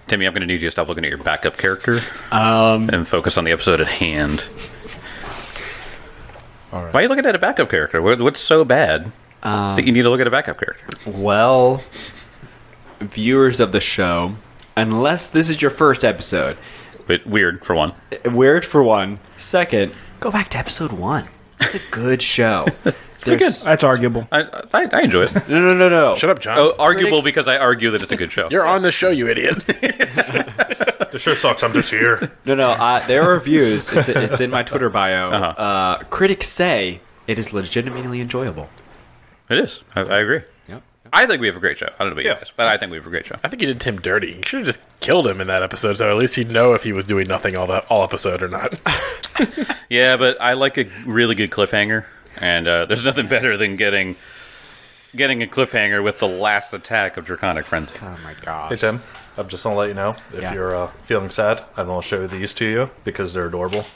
Timmy, I'm going to need you to stop looking at your backup character and focus on the episode at hand. All right. Why are you looking at a backup character? What's so bad that you need to look at a backup character? Well, viewers of the show, unless this is your first episode, But weird, for one. weird for one. Second, go back to episode 1. It's a good show. There's- That's arguable. I enjoy it. No. Shut up, John. Oh, arguable Critics- because I argue that it's a good show. You're on the show, you idiot. The show sucks. I'm just here. No. There are reviews. It's in my Twitter bio. Uh-huh. Critics say it is legitimately enjoyable. It is. I agree. Yep. I think we have a great show. I don't know about you Yeah. guys, but I think we have a great show. I think you did Tim dirty. You should have just killed him in that episode, so at least he'd know if he was doing nothing all episode or not. Yeah, but I like a really good cliffhanger, and there's nothing better than getting a cliffhanger with the last attack of Draconic Frenzy. Oh my gosh. Hey, Tim. I'm just going to let you know, if Yeah. you're feeling sad, I'm going to show these to you because they're adorable.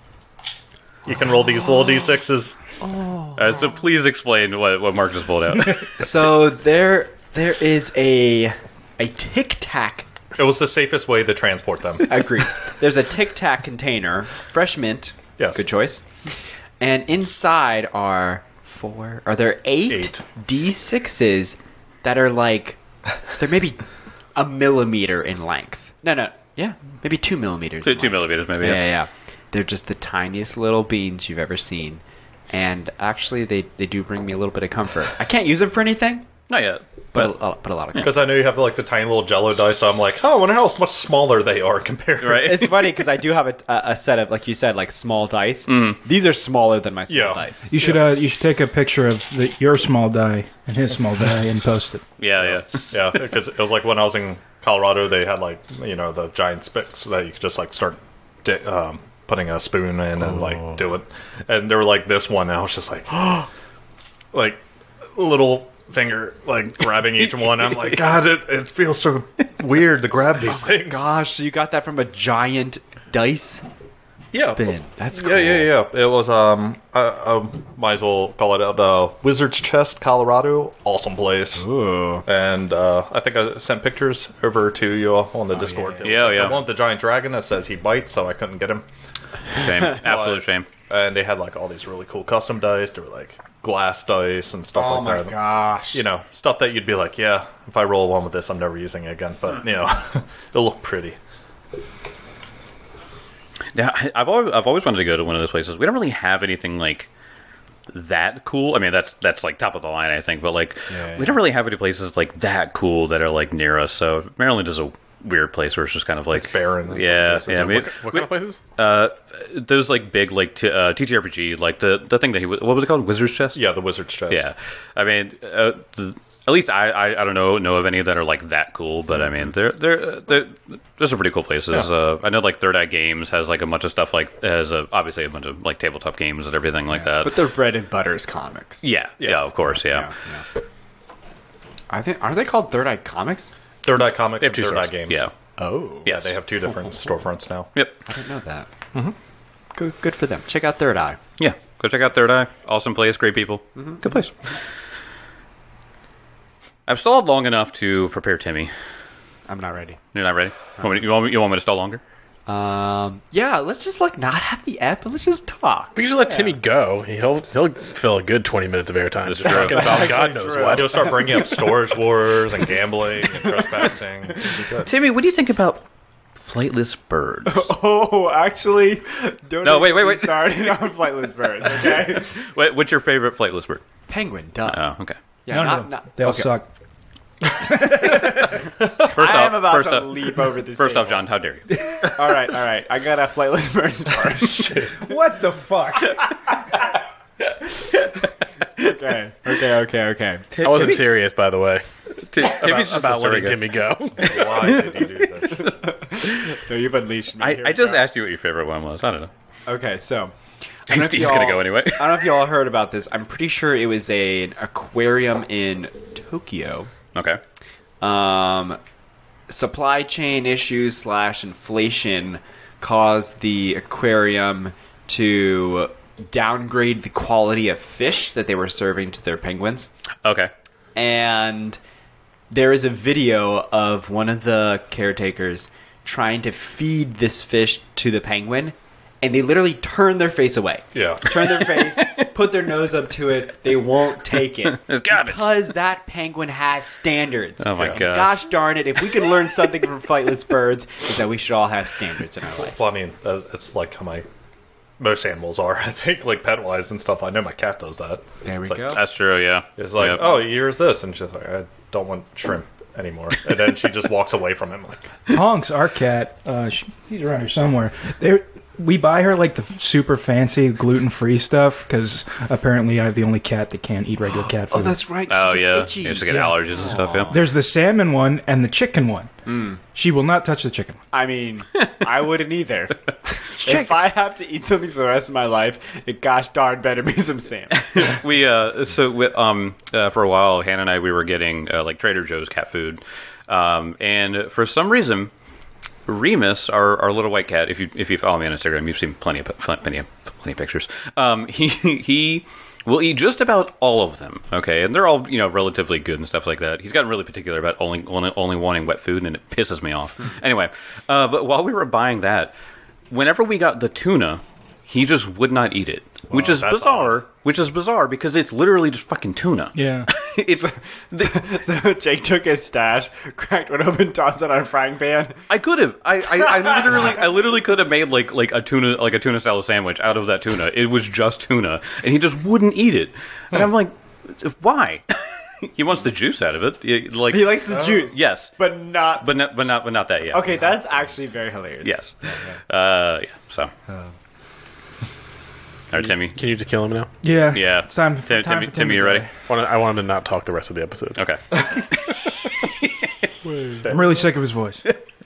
You can roll these little D6s. So please explain what Mark just pulled out. So there is a Tic Tac. It was the safest way to transport them. Agreed. There's a Tic Tac container, fresh mint. Yes. Good choice. And inside are there eight D6s that are like, they're maybe a millimeter in length. No. Yeah, maybe 2 millimeters. in 2 length. millimeters, maybe. Yeah. They're just the tiniest little beans you've ever seen. And actually, they do bring me a little bit of comfort. I can't use them for anything, Not yet. but a lot of comfort. Because I know you have like the tiny little Jello dice, so I'm like, oh, I wonder how much smaller they are compared to... Right. It's funny because I do have a set of, like you said, like small dice. These are smaller than my small dice. You should take a picture of your small die and his small die and post it. Yeah. Yeah, because it was like when I was in Colorado, they had like, the giant spicks that you could just like start putting a spoon in and like do it. And they were like this one, and I was just like, like little finger like grabbing each one. I'm like, God, it feels so weird to grab these things. Gosh, so you got that from a giant dice Yeah. bin. That's cool. Yeah. It was I might as well call it out. Wizard's Chest, Colorado, awesome place. Ooh. And I think I sent pictures over to you on the Discord. Yeah. I want the giant dragon that says he bites, so I couldn't get him. Shame. Absolute shame. And they had like all these really cool custom dice. They were like glass dice and stuff Oh like my that. gosh. Stuff that you'd be like, yeah, if I roll one with this, I'm never using it again. But it'll look pretty. Yeah, I've always wanted to go to one of those places. We don't really have anything like that cool. I mean, that's like top of the line, I think. But like, we don't really have any places like that cool that are like near us. So Maryland is a weird place where it's just kind of like It's barren. in Yeah, some yeah. I places. mean, What kind of places? those like big like TTRPG, like the thing that what was it called? Wizard's Chest. Yeah, the Wizard's Chest. Yeah. I mean, at least I don't know of any that are like that cool, but I mean, there's some pretty cool places. I know like Third Eye Games has like a bunch of stuff obviously a bunch of like tabletop games and everything like that. But their bread and butter is comics. Yeah, of course, yeah. Are they called Third Eye Comics? Third Eye Comics They have and two Third Eye stores. Games. Yeah. Oh. Yeah, they have two different storefronts now. Yep. I didn't know that. Mm-hmm. Good for them. Check out Third Eye. Yeah. Go check out Third Eye. Awesome place, great people. Good place. I've stalled long enough to prepare Timmy. I'm not ready. You're not ready? You want me to stall longer? Yeah, let's just like not have the ep, but let's just talk. We usually let Timmy go. He'll fill a good 20 minutes of airtime just talking about God knows what. You'll start bringing up storage wars and gambling and trespassing. Timmy, what do you think about flightless birds? Oh, actually, don't No, wait. started on flightless birds, okay? What's your favorite flightless bird? Penguin, duh. Oh, okay. Yeah, No, they all okay. suck. I am about to leap over this First off, table. John, how dare you? All right. I got a flightless bird story. What the fuck? Okay. I wasn't serious, by the way, Timmy's just about a story letting guy. Timmy go. Why did you do this? No, you've unleashed me. I just asked you what your favorite one was. I don't know. Okay, so I don't know if He's y'all- gonna go anyway. I don't know if you all heard about this. I'm pretty sure it was an aquarium in Tokyo. Okay. Supply chain issues / inflation caused the aquarium to downgrade the quality of fish that they were serving to their penguins. Okay. And there is a video of one of the caretakers trying to feed this fish to the penguin, and they literally turn their face away. Yeah. Turn their face, put their nose up to it. They won't take it. It's garbage. Because that penguin has standards. Oh my God. Gosh darn it. If we can learn something from Flightless Birds, is that we should all have standards in our life. Well, I mean, it's like how most animals are. I think, like pet-wise and stuff. I know my cat does that. There we It's like, go. That's true, yeah. It's like, Yep. oh, here's this, and she's like, I don't want shrimp anymore. And then she just walks away from him. Like, Tonks, our cat, he's around here somewhere. We buy her like the super fancy gluten-free stuff because apparently I'm the only cat that can't eat regular cat food. Oh, that's right. Oh, It's yeah. itchy. You used to get allergies and stuff, yeah. There's the salmon one and the chicken one. She will not touch the chicken one. I mean, I wouldn't either. Chickens. If I have to eat something for the rest of my life, it gosh darn better be some salmon. We for a while, Hannah and I, we were getting like Trader Joe's cat food, and for some reason, Remus, our little white cat, if you follow me on Instagram, you've seen plenty of pictures. He will eat just about all of them. Okay, and they're all relatively good and stuff like that. He's gotten really particular about only wanting wet food, and it pisses me off. Anyway, but while we were buying that, whenever we got the tuna, he just would not eat it, which is that's bizarre. odd. Which is bizarre because it's literally just fucking tuna. Yeah. It's So Jake took his stash, cracked one open, tossed it on a frying pan. I could have. I literally could have made like a tuna salad sandwich out of that tuna. It was just tuna, and he just wouldn't eat it. And I'm like, why? He wants the juice out of it. He likes the juice. Yes, But not... but not that. Yeah. Okay, that's actually very hilarious. Yes. Yeah. So. All right, Timmy. Can you just kill him now? Yeah. Yeah. It's time, Timmy, you ready? I want him to not talk the rest of the episode. Okay. I'm really sick of his voice.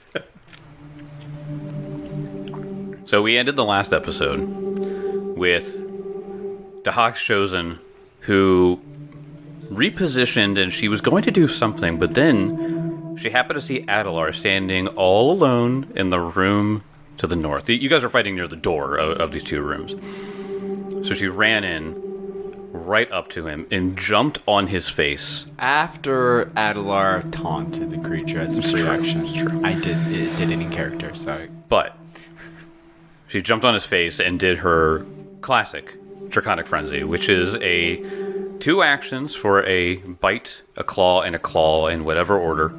So we ended the last episode with Dahak's Chosen, who repositioned, and she was going to do something, but then she happened to see Adelar standing all alone in the room to the north. You guys are fighting near the door of these two rooms. So she ran in right up to him and jumped on his face. After Adelar taunted the creature as a free action. It did it in character, so... But she jumped on his face and did her classic Draconic Frenzy, which is 2 actions for a bite, a claw, and a claw in whatever order.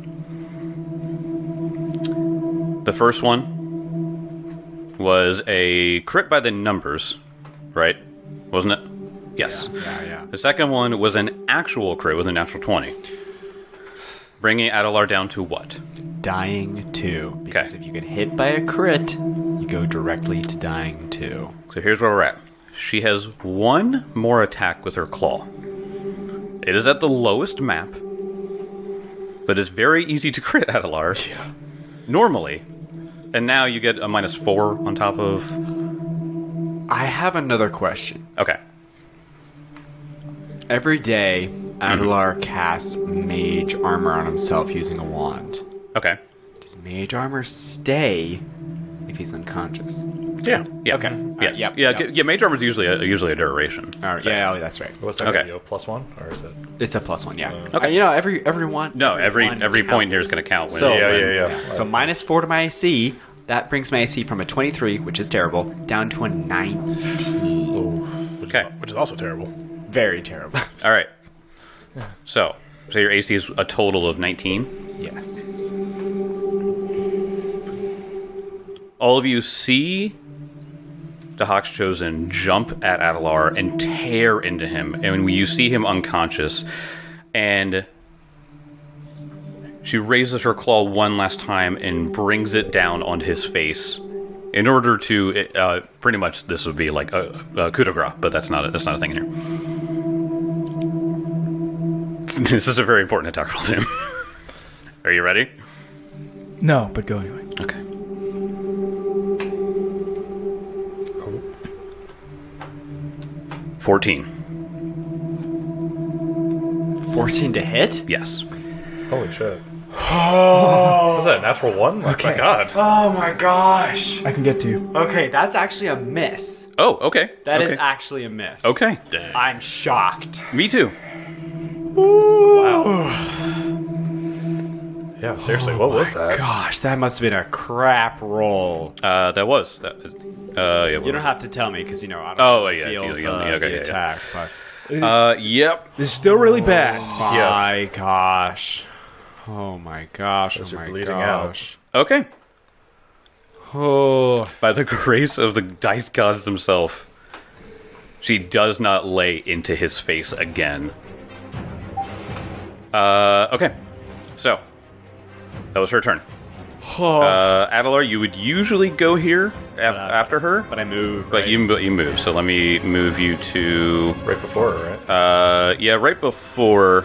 The first one was a crit by the numbers, right? Wasn't it? Yes. Yeah. The second one was an actual crit with a natural 20. Bringing Adelar down to what? Dying 2. Because Okay. if you get hit by a crit, you go directly to dying 2. So here's where we're at. She has 1 more attack with her claw. It is at the lowest map, but it's very easy to crit Adelar. Yeah. Normally. And now you get a -4 on top of... I have another question. Okay. Every day, Adelar casts mage armor on himself using a wand. Okay. Does mage armor stay if he's unconscious? Yeah. Yeah. Okay. Yes. Yep. Yeah. Mage armor is usually a duration. All right. Yeah, that's right. what's that? Okay. Video? +1, or is it? It's a +1. Yeah. Okay. Every one. No, every one point here is counts. going to count. When So Yeah. So -4 to my AC. That brings my AC from a 23, which is terrible, down to a 19. Okay. Which is also terrible. Very terrible. All right. So your AC is a total of 19. Yes. All of you see Dahak's Chosen jump at Adelar and tear into him, and you see him unconscious, and she raises her claw one last time and brings it down onto his face in order to pretty much this would be like a coup de grace, but that's not a thing here. This is a very important attack roll, Tim. Are you ready? No, but go anyway. Okay. Oh. 14. 14 to hit? Yes. Holy shit. Was that a natural 1? Oh Okay. my god. Oh my gosh. I can get to you. Okay, that's actually a miss. Oh, okay. That is okay. actually a miss. Okay. I'm shocked. Me too. Wow. Yeah, seriously, what was that? Gosh, that must have been a crap roll. That was that. Yeah. You don't have to tell me because I don't Oh, yeah, feel yeah, the, okay, the yeah, yeah. attack. But Yep. This is still really bad. my gosh, oh my gosh, As oh you're my bleeding out. gosh. Okay. Oh, By the grace of the dice gods themselves, she does not lay into his face again. Okay. So, that was her turn. Adelar, you would usually go here after her, but I moved. but right? you move. So let me move you to Right before her, right? yeah, right before.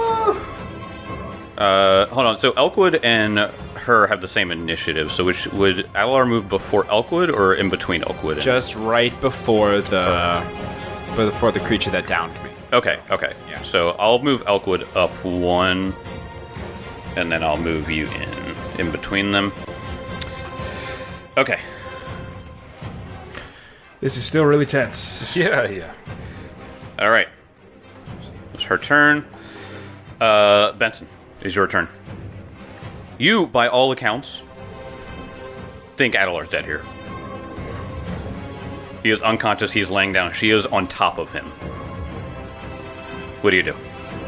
Hold on. So Elkwood and her have the same initiative. So which would Adelar move before Elkwood or in between Elkwood? And... just right before the creature that downed me. Okay. Yeah. So I'll move Elkwood up one, and then I'll move you in between them. Okay. This is still really tense. Yeah. All right. It's her turn. Benson, it's your turn. You, by all accounts, think Adelar's dead here. He is unconscious. He is laying down. She is on top of him. What do you do?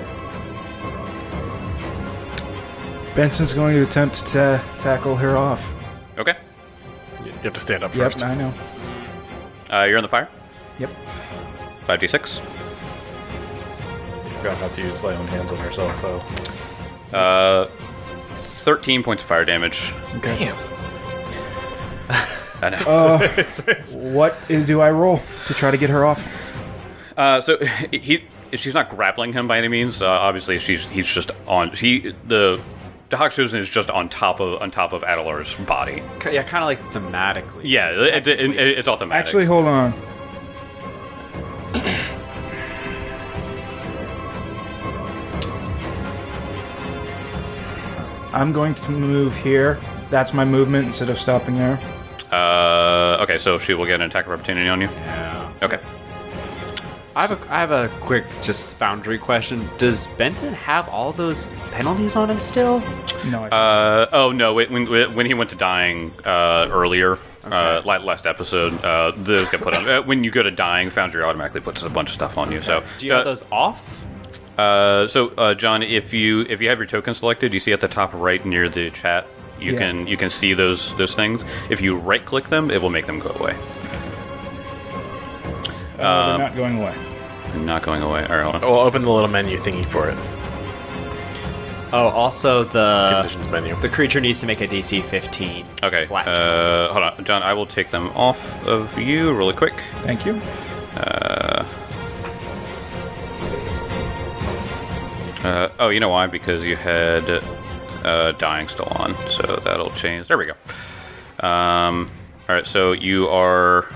Benson's going to attempt to tackle her off. Okay. You have to stand up Yep, first. I know. You're on the fire. Yep. 5d6. You forgot not to use lay on hands on herself, though. 13 points of fire damage. Okay. I know. Do I roll to try to get her off? So she's not grappling him by any means. Obviously, he's just on. The Hawk Chosen is just on top of Adelar's body. Yeah, kind of like thematically. Yeah, it's all thematic. Actually, hold on. I'm going to move here. That's my movement instead of stopping her. Okay, so she will get an attack of opportunity on you. Yeah. Okay. I have a quick just boundary question. Does Benson have all those penalties on him still? No, I Oh no! When he went to dying earlier, last episode, those get put on. When you go to dying, Foundry automatically puts a bunch of stuff on you. So Do you have those off? John, if you have your token selected, you see at the top right near the chat, you can see those things. If you right click them, it will make them go away. they're not going away. Not going away. All right, hold on. We'll open the little menu thingy for it. Oh, also Conditions menu. the creature needs to make a DC 15. Okay. Flat. Hold on, John. I will take them off of you really quick. Thank you. Oh, you know why? Because you had dying still on, so that'll change. There we go. All right, so you're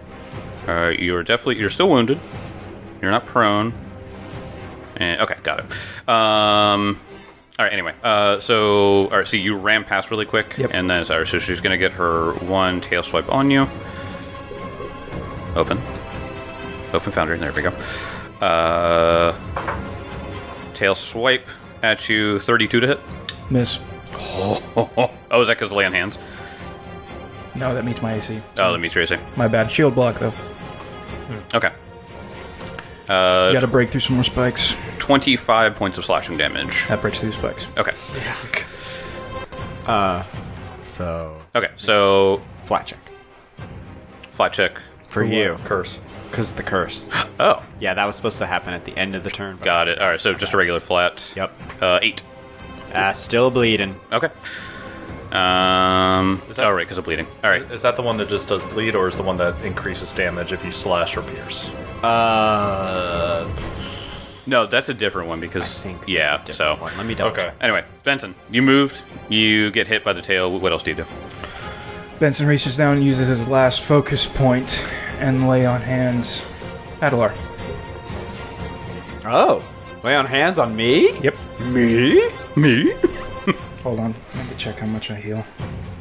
still wounded. You're not prone. And, okay, got it. All right. Anyway, so you ran past really quick, Yep. and then so she's gonna get her one tail swipe on you. Open Foundry. There we go. Tail swipe at you. 32 to hit. Miss. Oh, is that because of lay on hands? No, that meets my AC. Oh, that meets your AC. My bad. Shield block, though. Okay. You gotta break through some more spikes. 25 points of slashing damage. That breaks through spikes. Okay. So Flat check. flat check. For you. Curse. Because of the curse. Oh, Yeah, that was supposed to happen at the end of the turn. But got it. All right, so just a regular flat. Yep. 8. Still bleeding. Okay. that- Oh, right, because of bleeding. All right. Is that the one that just does bleed, or is the one that increases damage if you slash or pierce? No, that's a different one because I think that's yeah. a different So one. Let me double Okay. check. anyway, Benson, you moved. You get hit by the tail. What else do you do? Benson reaches down and uses his last focus point and lay on hands. Adelar. Oh. Lay on hands on me? Yep. Me? Me? Hold on. I have to check how much I heal.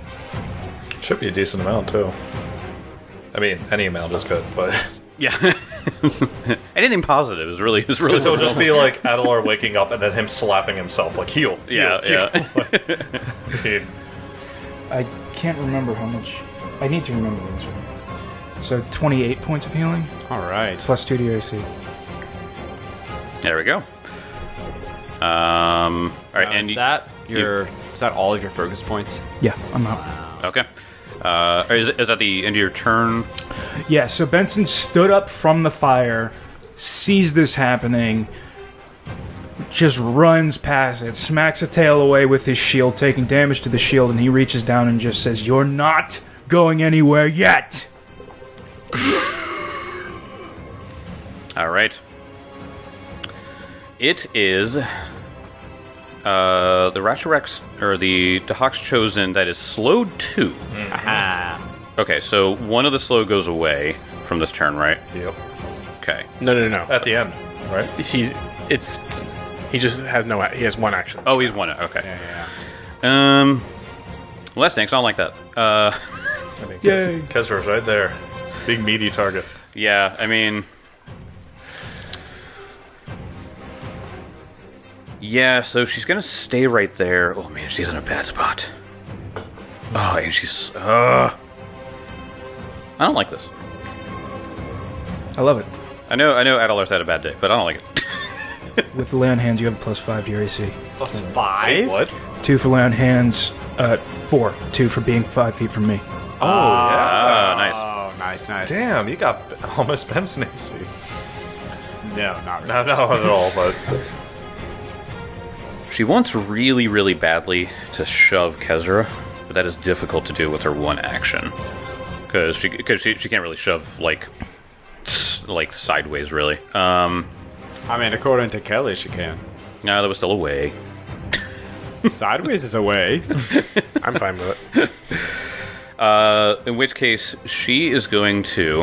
Should be a decent amount too. I mean, any amount is good, but Yeah. Anything positive is really So it'll just be like Adelar waking up and then him slapping himself, like, heal. yeah. Heal. I can't remember how much. I need to remember this one. So 28 points of healing All right. plus 2 to AC. There we go. All right, and is that all of your focus points? Yeah, I'm out. okay. Is that the end of your turn? Yeah, so Benson stood up from the fire, sees this happening, just runs past it, smacks a tail away with his shield, taking damage to the shield, and he reaches down and just says, "You're not going anywhere yet!" All right. It is the Ratcharex, or the Dahak's Chosen, that is slowed 2. Aha. Okay, so one of the slow goes away from this turn, right? Yep. Okay. No. At the end, right? He just has no. He has one action. Oh, he's won it. Okay. Yeah. Well, that stinks. I don't like that. I mean, Yay. Kezra's right there. Big meaty target. Yeah, I mean... Yeah, so she's gonna stay right there. Oh man, she's in a bad spot. Oh, and she's... I don't like this. I love it. I know Adelar's had a bad day, but I don't like it. With the lay on hands, you have a +5 to your AC. Plus 5? What? 2 for lay on hands, 4. 2 for being 5 feet from me. Oh, yeah. Ah, nice. Oh, nice. Damn, you got almost Benson AC. No, not really. Not at all, but... She wants really, really badly to shove Kezra, but that is difficult to do with her one action. Because she can't really shove, like sideways, really. I mean, according to Kelly, she can. No, that was still away. Sideways is away. I'm fine with it. In which case, she is going to...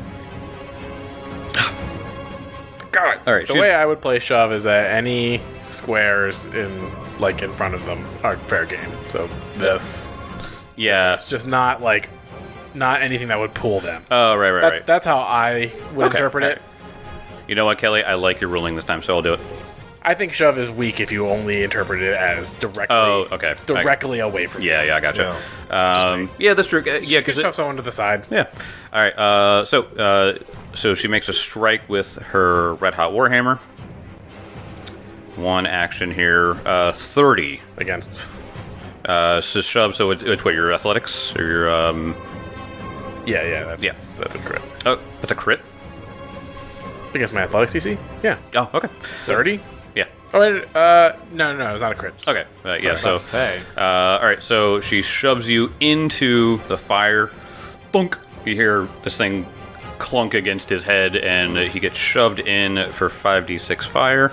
God! Alright, The way I would play shove is that any squares in front of them are fair game. So this, yeah. it's just not anything that would pull them. Oh, right. That's how I would Okay, interpret it. You know what, Kelly? I like your ruling this time, so I'll do it. I think shove is weak if you only interpret it as directly. Oh, okay. Directly away from you. Yeah, I gotcha. Yeah, that's true. Yeah, You could because shove someone to the side. yeah. All right. So she makes a strike with her red hot warhammer. One action here. 30 Against. So shove. So it's what, your athletics or your Yeah, Yeah. that's a crit. Oh, that's a crit. Against my athletics DC? Yeah. Oh, okay. 30? Yeah. Oh, wait, no, it's not a crit. Okay. Yeah. So, So. say. All right. So she shoves you into the fire. Thunk. You hear this thing clunk against his head, and he gets shoved in for 5d6 fire.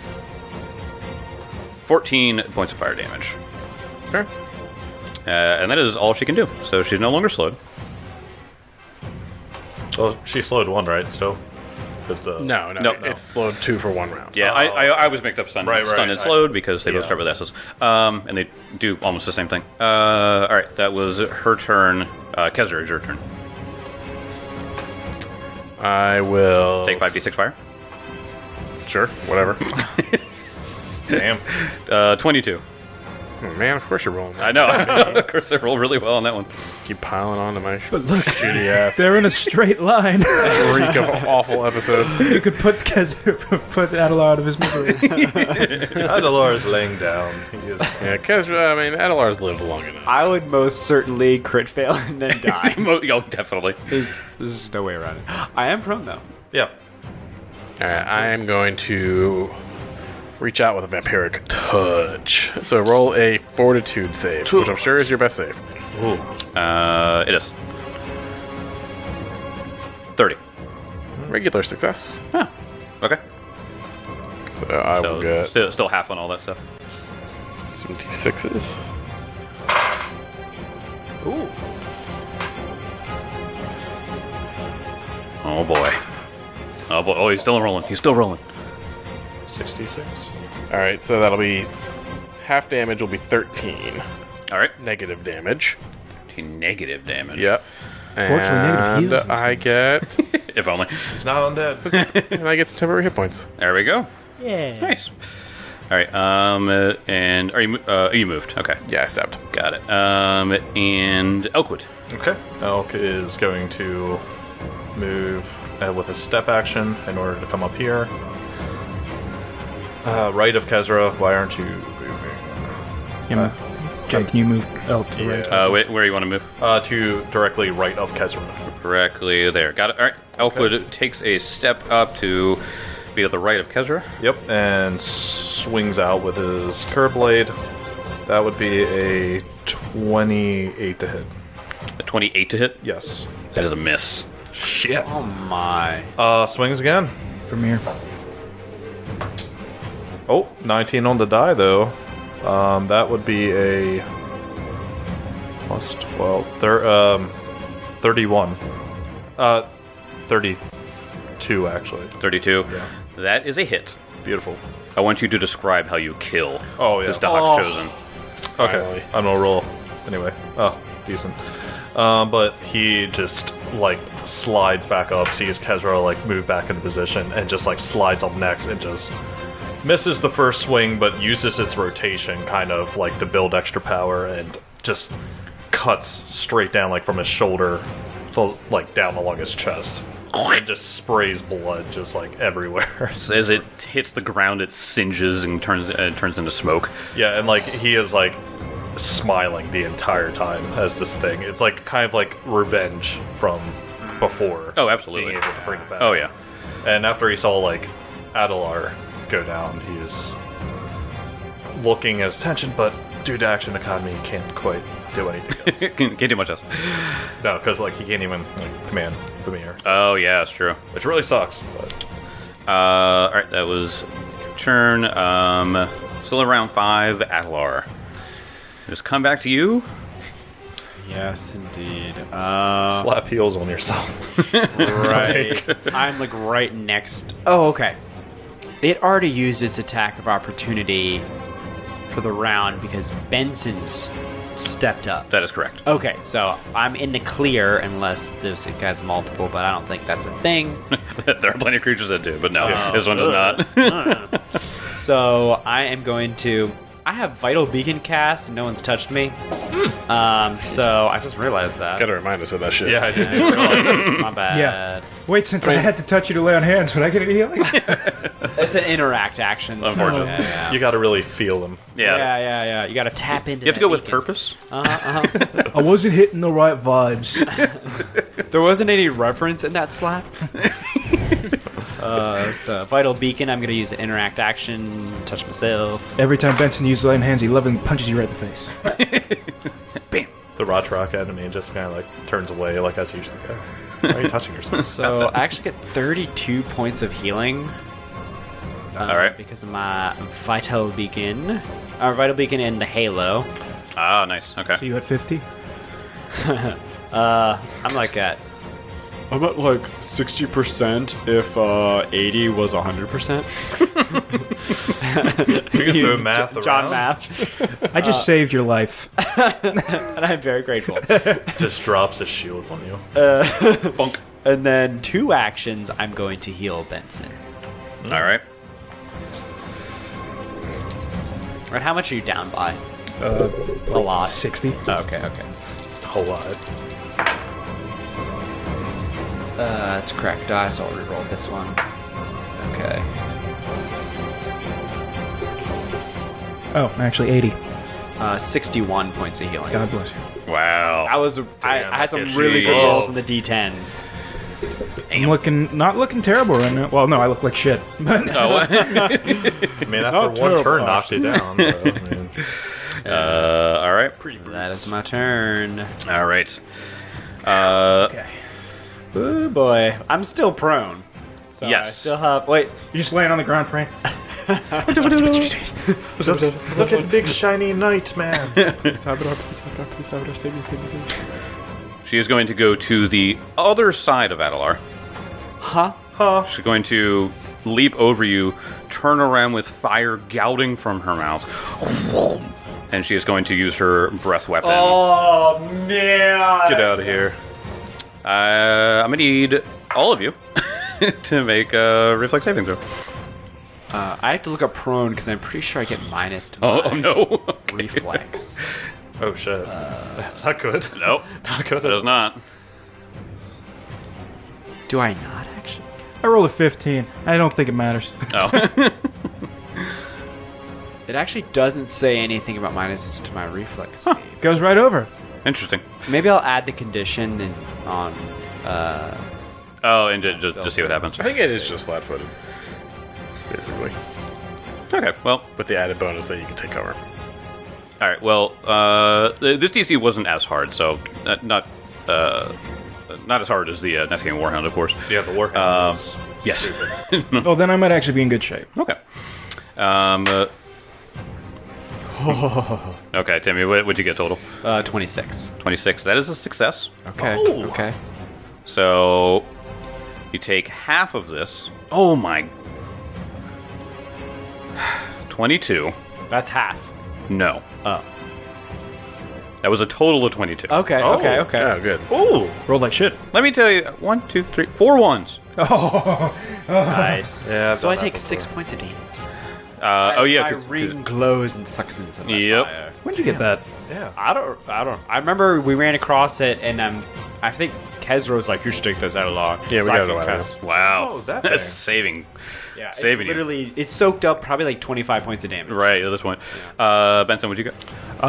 14 points of fire damage. Okay. And that is all she can do. So she's no longer slowed. Well, she slowed 1, right, still? No. It's slowed 2 for 1 round. Yeah, I was mixed up stunned, Right, stunned and I- slowed because they both yeah. start with S's. And they do almost the same thing. All right, that was her turn. Kezra, it's your turn. I will... Take 5d6 fire. Sure, whatever. Damn. 22. Oh, man, of course you're rolling. I know. Of course, I rolled really well on that one. Keep piling on to my But look, shitty ass they're in a straight line. streak of awful episodes. You could put Adelar out of his misery. Adelar is laying down. He is. Yeah, Kezra, I mean, Adelar's lived long enough. I would most certainly crit fail and then die. Oh, definitely. There's no way around it. I am prone, though. Yeah. Alright, I am going to reach out with a vampiric touch. So roll a fortitude save, which I'm sure is your best save. Ooh. It is. 30. Regular success. Oh, okay. So I will get Still half on all that stuff. some d6s. Ooh. Oh boy. Oh boy. Oh, he's still rolling. 66. Alright, so that'll be half damage will be 13. All right. Negative damage. Negative damage. Yep. Fortunately, negative And heals these I things. get If only. He's not undead. And I get some temporary hit points. There we go. Yeah. Nice. All right. And are you moved? Okay. Yeah, I stabbed. Got it. And Elkwood. Okay. Elk is going to move with a step action in order to come up here. Right of Kezra, why aren't you moving? Jake, can you move Elk to the right? Where you want to move? To directly right of Kezra. Correctly there. Got it. All right. Elkwood takes a step up to be to the right of Kezra. Yep, and swings out with his curved blade. That would be a 28 to hit. A 28 to hit. Yes. That is a miss. Shit. Oh my. Swings again. From here. Oh, 19 on the die, though. That would be a plus 12. 31. 32, actually. 32. Yeah. That is a hit. Beautiful. I want you to describe how you kill. Oh, yeah. This Dahak's chosen. Okay, Finally. I'm gonna roll. Anyway. Oh, decent. But he just, like, slides back up, sees Kezra, like, move back into position, and just, like, slides up next and just misses the first swing, but uses its rotation kind of like to build extra power and just cuts straight down like from his shoulder to like down along his chest and just sprays blood just like everywhere. As it hits the ground, it singes and turns into smoke. Yeah, and like he is like smiling the entire time as this thing. It's like kind of like revenge from before. Oh, absolutely. Being able to bring it back. Oh yeah. And after he saw like Adelar go down, he is looking at his attention, but due to Action Academy, he can't quite do anything else. Can't do much else. No, because like he can't even like, command Familiar, Oh yeah, that's true. which really sucks. But All right, that was your turn. Still around 5, Adelar. Just come back to you. Yes, indeed. slap heels on yourself. Right. I'm like right next. Oh, okay. It already used its attack of opportunity for the round because Benson's stepped up. That is correct. Okay, so I'm in the clear unless there's a guy's multiple, but I don't think that's a thing. There are plenty of creatures that do, but no, this one does not. So I am going to. I have Vital Beacon cast and no one's touched me. So I just realized that. Gotta remind us of that shit. Yeah, I did. My bad. Yeah. Wait, since I had to touch you to lay on hands, would I get a healing? It's an interact action. So, Unfortunately. yeah. You got to really feel them. Yeah. Yeah. You gotta tap into You have to that go with beacon. purpose. I wasn't hitting the right vibes. There wasn't any reference in that slap. So Vital Beacon, I'm going to use the interact action, touch myself. Every time Benson uses lay on hands, he lovingly punches you right in the face. Bam. The Rotrock enemy just kind of like turns away, like as usually go. Why are you touching yourself? So I actually get 32 points of healing. All right. Because of my Vital Beacon. Vital Beacon and the Halo. Ah, nice. Okay. So you at 50? I'm like at... I'm at like 60% if 80 was 100%. You can throw math around. John Math. I just saved your life. And I'm very grateful. Just drops his shield on you. Bunk. And then 2 actions, I'm going to heal Benson. All right. Right, how much are you down by? A lot. 60. Okay. A whole lot. That's correct die, so I'll reroll this one. Okay. Oh, actually 80. 61 points of healing. God bless you. Wow. I had some that really gets good you. rolls in the D10s. I'm not looking terrible right now. Well, no, I look like shit. But Oh, what? I mean, after one terrible, turn, knocked you down. So, I mean, all right. That is my turn. All right. okay. Oh boy. I'm still prone. So Yes. I still have... Wait. You're just laying on the ground praying. look at the big shiny knight, man. She is going to go to the other side of Adelar. Huh? She's going to leap over you, turn around with fire gouting from her mouth, and she is going to use her breath weapon. Oh, man. Get out of here. I'm gonna need all of you to make a reflex saving throw. I have to look up prone because I'm pretty sure I get minus to Oh, my no. Okay. reflex. Oh shit. That's not good. Nope. Not good. It does not. Do I not actually? I rolled a 15. I don't think it matters. Oh. It actually doesn't say anything about minuses to my reflex. Huh. save. Goes right over. Interesting. Maybe I'll add the condition and on. Oh, and just see what happens. I think it is just flat-footed, basically, Okay, well, with the added bonus that you can take cover. all right. Well, this DC wasn't as hard, so not as hard as the Nesking Warhound, of course. Yeah, the Warhound is Yes. stupid. Oh, then I might actually be in good shape. Okay. Okay, Timmy, what'd you get total? 26. 26. That is a success. Okay. Oh. Okay. So you take half of this. Oh my. 22. That's half. No. Oh. That was a total of 22. Okay. Oh, okay. Okay. Oh, good. Ooh. Rolled like shit. Let me tell you, 1, 2, 3, 4 ones. Oh, Nice. Yeah. I've So I done that take before. 6 points of damage. Oh yeah. My 'cause- ring glows and sucks into the Yep. fire. when'd you get that? Yeah. I don't. I remember we ran across it, and I think Kezra was like, "You should take this out of law." Yeah, we So I got it can out. cast- Wow. Oh, that That's thing. saving. Yeah, it's Saving you. literally, it's soaked up probably like 25 points of damage. Right at this point. Benson, what'd you get?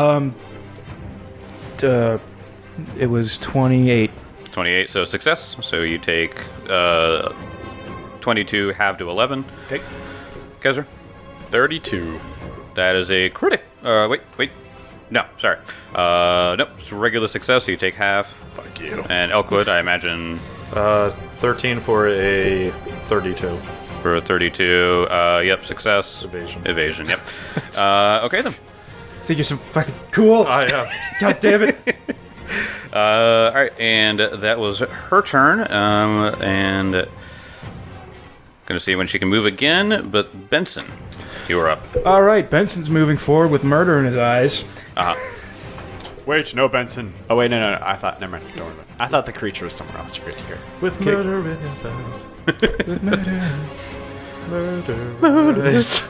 It was 28. 28. So success. So you take 22 halved to 11. Okay. Kezra? 32. That is a critic. Wait. No, sorry. Nope. It's a regular success. So you take half. Fuck you. And Elkwood, I imagine, 13 for a 32. for a 32. Yep, success. Evasion. Yep. Okay then. Think you're so fucking cool. I am. God damn it. All right, and that was her turn. And gonna see when she can move again. But Benson, you are up. All right, Benson's moving forward with murder in his eyes. Wait, no, Benson. Oh wait, no. I thought. Never mind. Don't worry about it. I thought the creature was somewhere else. You're good to go. With murder in his eyes. It's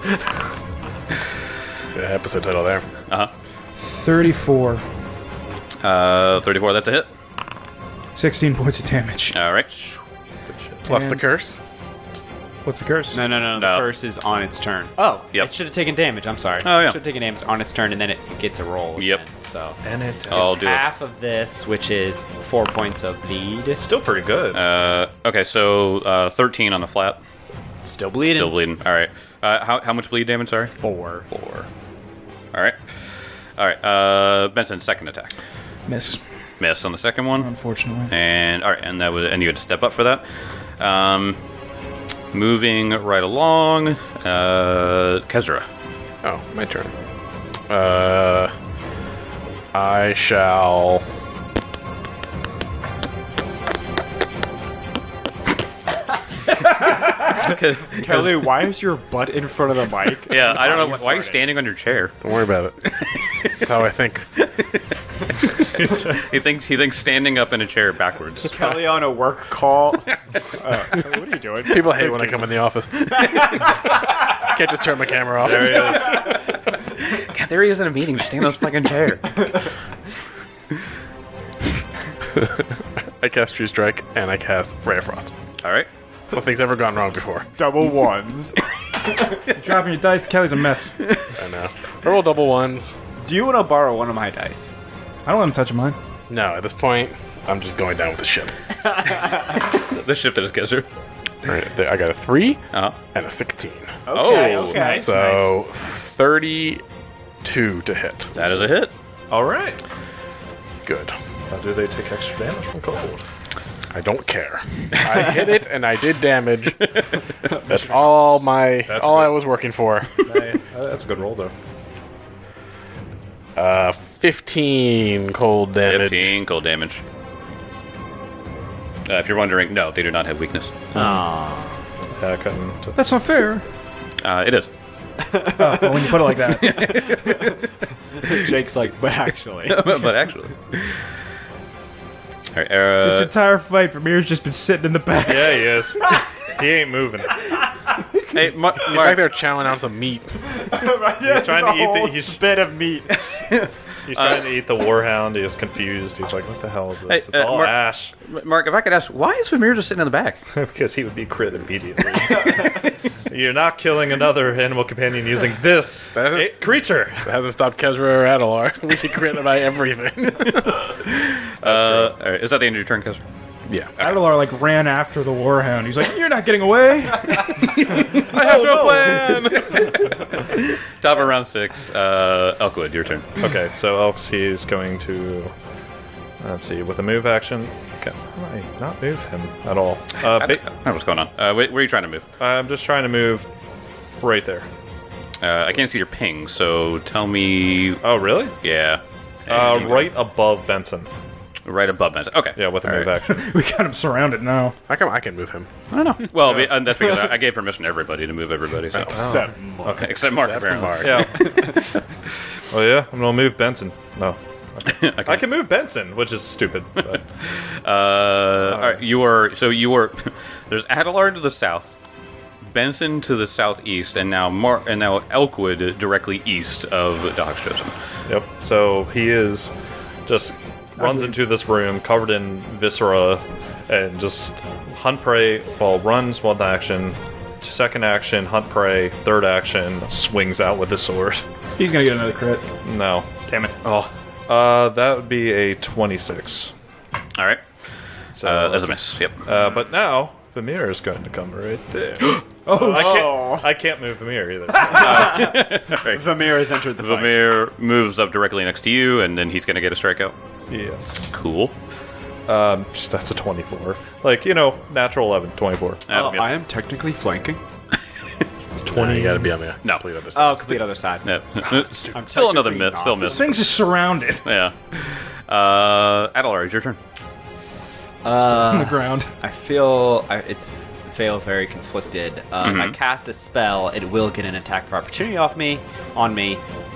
the episode title there. 34. 34. That's a hit. 16 points of damage. All right. Plus the And- curse. What's the curse? No. The No. curse is on its turn. Oh, Yep. it should have taken damage. I'm sorry. Oh, yeah. Should have taken damage on its turn, and then it gets a roll. Yep. Again, so And it. I'll do half it. of this, which is 4 points of bleed, is Still pretty good. Okay, so 13 on the flat. still bleeding. Still bleeding. All right. How much bleed damage? Sorry. 4. 4. All right. All right. Benson, second attack. Miss, Miss on the second one. unfortunately. And all right, and you had to step up for that. Moving right along, Kezra. Oh, my turn. I shall. Kelly, why is your butt in front of the mic? Yeah, I don't know why are you standing on your chair. Don't worry about it. That's how I think. He thinks standing up in a chair backwards. Kelly on a work call. What are you doing? People hate when I come in the office. Can't just turn my camera off. There he is. God, there he is in a meeting, just standing on his fucking chair. I cast True Strike and I cast Ray of Frost. All right. Nothing's ever gone wrong before. Double ones. Dropping your dice, Kelly's a mess. I know. I roll double ones. Do you want to borrow one of my dice? I don't let him touch mine. No, at this point, I'm just going down with the ship. The ship that is Kezra. All right, I got a 3 Uh-huh. and a 16. Okay, Oh, okay. So 32 to hit. That is a hit. All right. Good. How do they take extra damage from cold? I don't care. I hit it and I did damage. That's all That's I good. was working for. Hey, that's a good roll, though. 15 cold damage. 15 cold damage. If you're wondering, no, they do not have weakness. Yeah, I couldn't. That's not fair. It is. Oh, well, when you put it like that. Jake's like, but actually. But actually. All right, This entire fight, Vermeer's just been sitting in the back. Yeah, he is. He ain't moving. hey, It's like they're chowing on some meat. He's trying to eat the. He's bit of meat. He's trying to eat the Warhound. He's confused. He's like, "What the hell is this? Hey, It's all Mark- ash." Mark, if I could ask, why is Vermeer just sitting in the back? Because he would be crit immediately. You're not killing another animal companion using this creature. It hasn't stopped Kezra or Adelar. We can crit by everything. All right, is that the end of your turn, Kessler? Yeah. Adelar like ran after the Warhound. He's like, "You're not getting away." I have no plan. Top of round 6. Elkwood, your turn. Okay, so Elks, he's going to. Let's see, with a move action. Can I not move him at all? I don't know what's going on. Where are you trying to move? I'm just trying to move right there. I can't see your ping, so tell me. Oh, really? Yeah. Right above Benson. Right above Benson. Okay. Yeah, with a All move right. action. We got him surrounded now. How come I can move him? I don't know. Well, that's because I gave permission to everybody to move everybody. So. Except Mark. Okay. Except Mark, apparently. Mark. Yeah. Oh yeah, I'm gonna move Benson. No, Okay. I can move Benson, which is stupid. But all right, you are. There's Adelar to the south, Benson to the southeast, and now Elkwood directly east of the Hawk's Chosen. yep. So he is just runs into this room covered in viscera and just hunt prey. Well, runs one action, second action hunt prey, third action swings out with his sword. He's gonna get another crit. No, Damn it. oh, that would be a 26. All right. So That's a miss. Yep. But now Vamir is going to come right there. Oh, I can't move Vamir either. Vermeer has entered the fight. Vermeer moves up directly next to you, and then he's going to get a strikeout. Yes. Cool. That's a 24. Like, natural 11, 24. That'll be a- I am technically flanking. 20. You gotta be on the No. complete other side. Oh, complete other side. Yeah. Still another technically miss. Still not. miss. this thing's just surrounded Yeah. Adelar, it's your turn. on the ground. I feel it's very conflicted. If I cast a spell, it will get an attack of opportunity on me.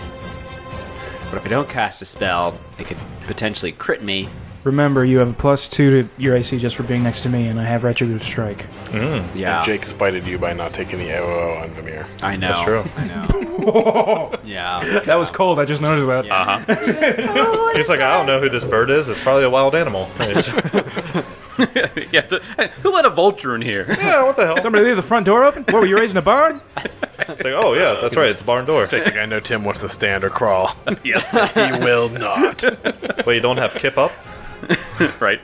But if I don't cast a spell, it could potentially crit me. Remember, you have a +2 to your AC just for being next to me, and I have Retributive Strike. Yeah, And Jake spited you by not taking the AOO on Vamir. I know. That's true. I know. Yeah, That was cold. I just noticed that. Uh-huh. He's like, I don't know who this bird is. It's probably a wild animal. Yeah. Who let a vulture in here? Yeah, what the hell? Somebody leave the front door open? What, were you raising a barn? It's like, oh, yeah, that's right. It's a barn door. Jake, I know Tim wants to stand or crawl. Yeah. He will not. Wait, you don't have Kip up? Right.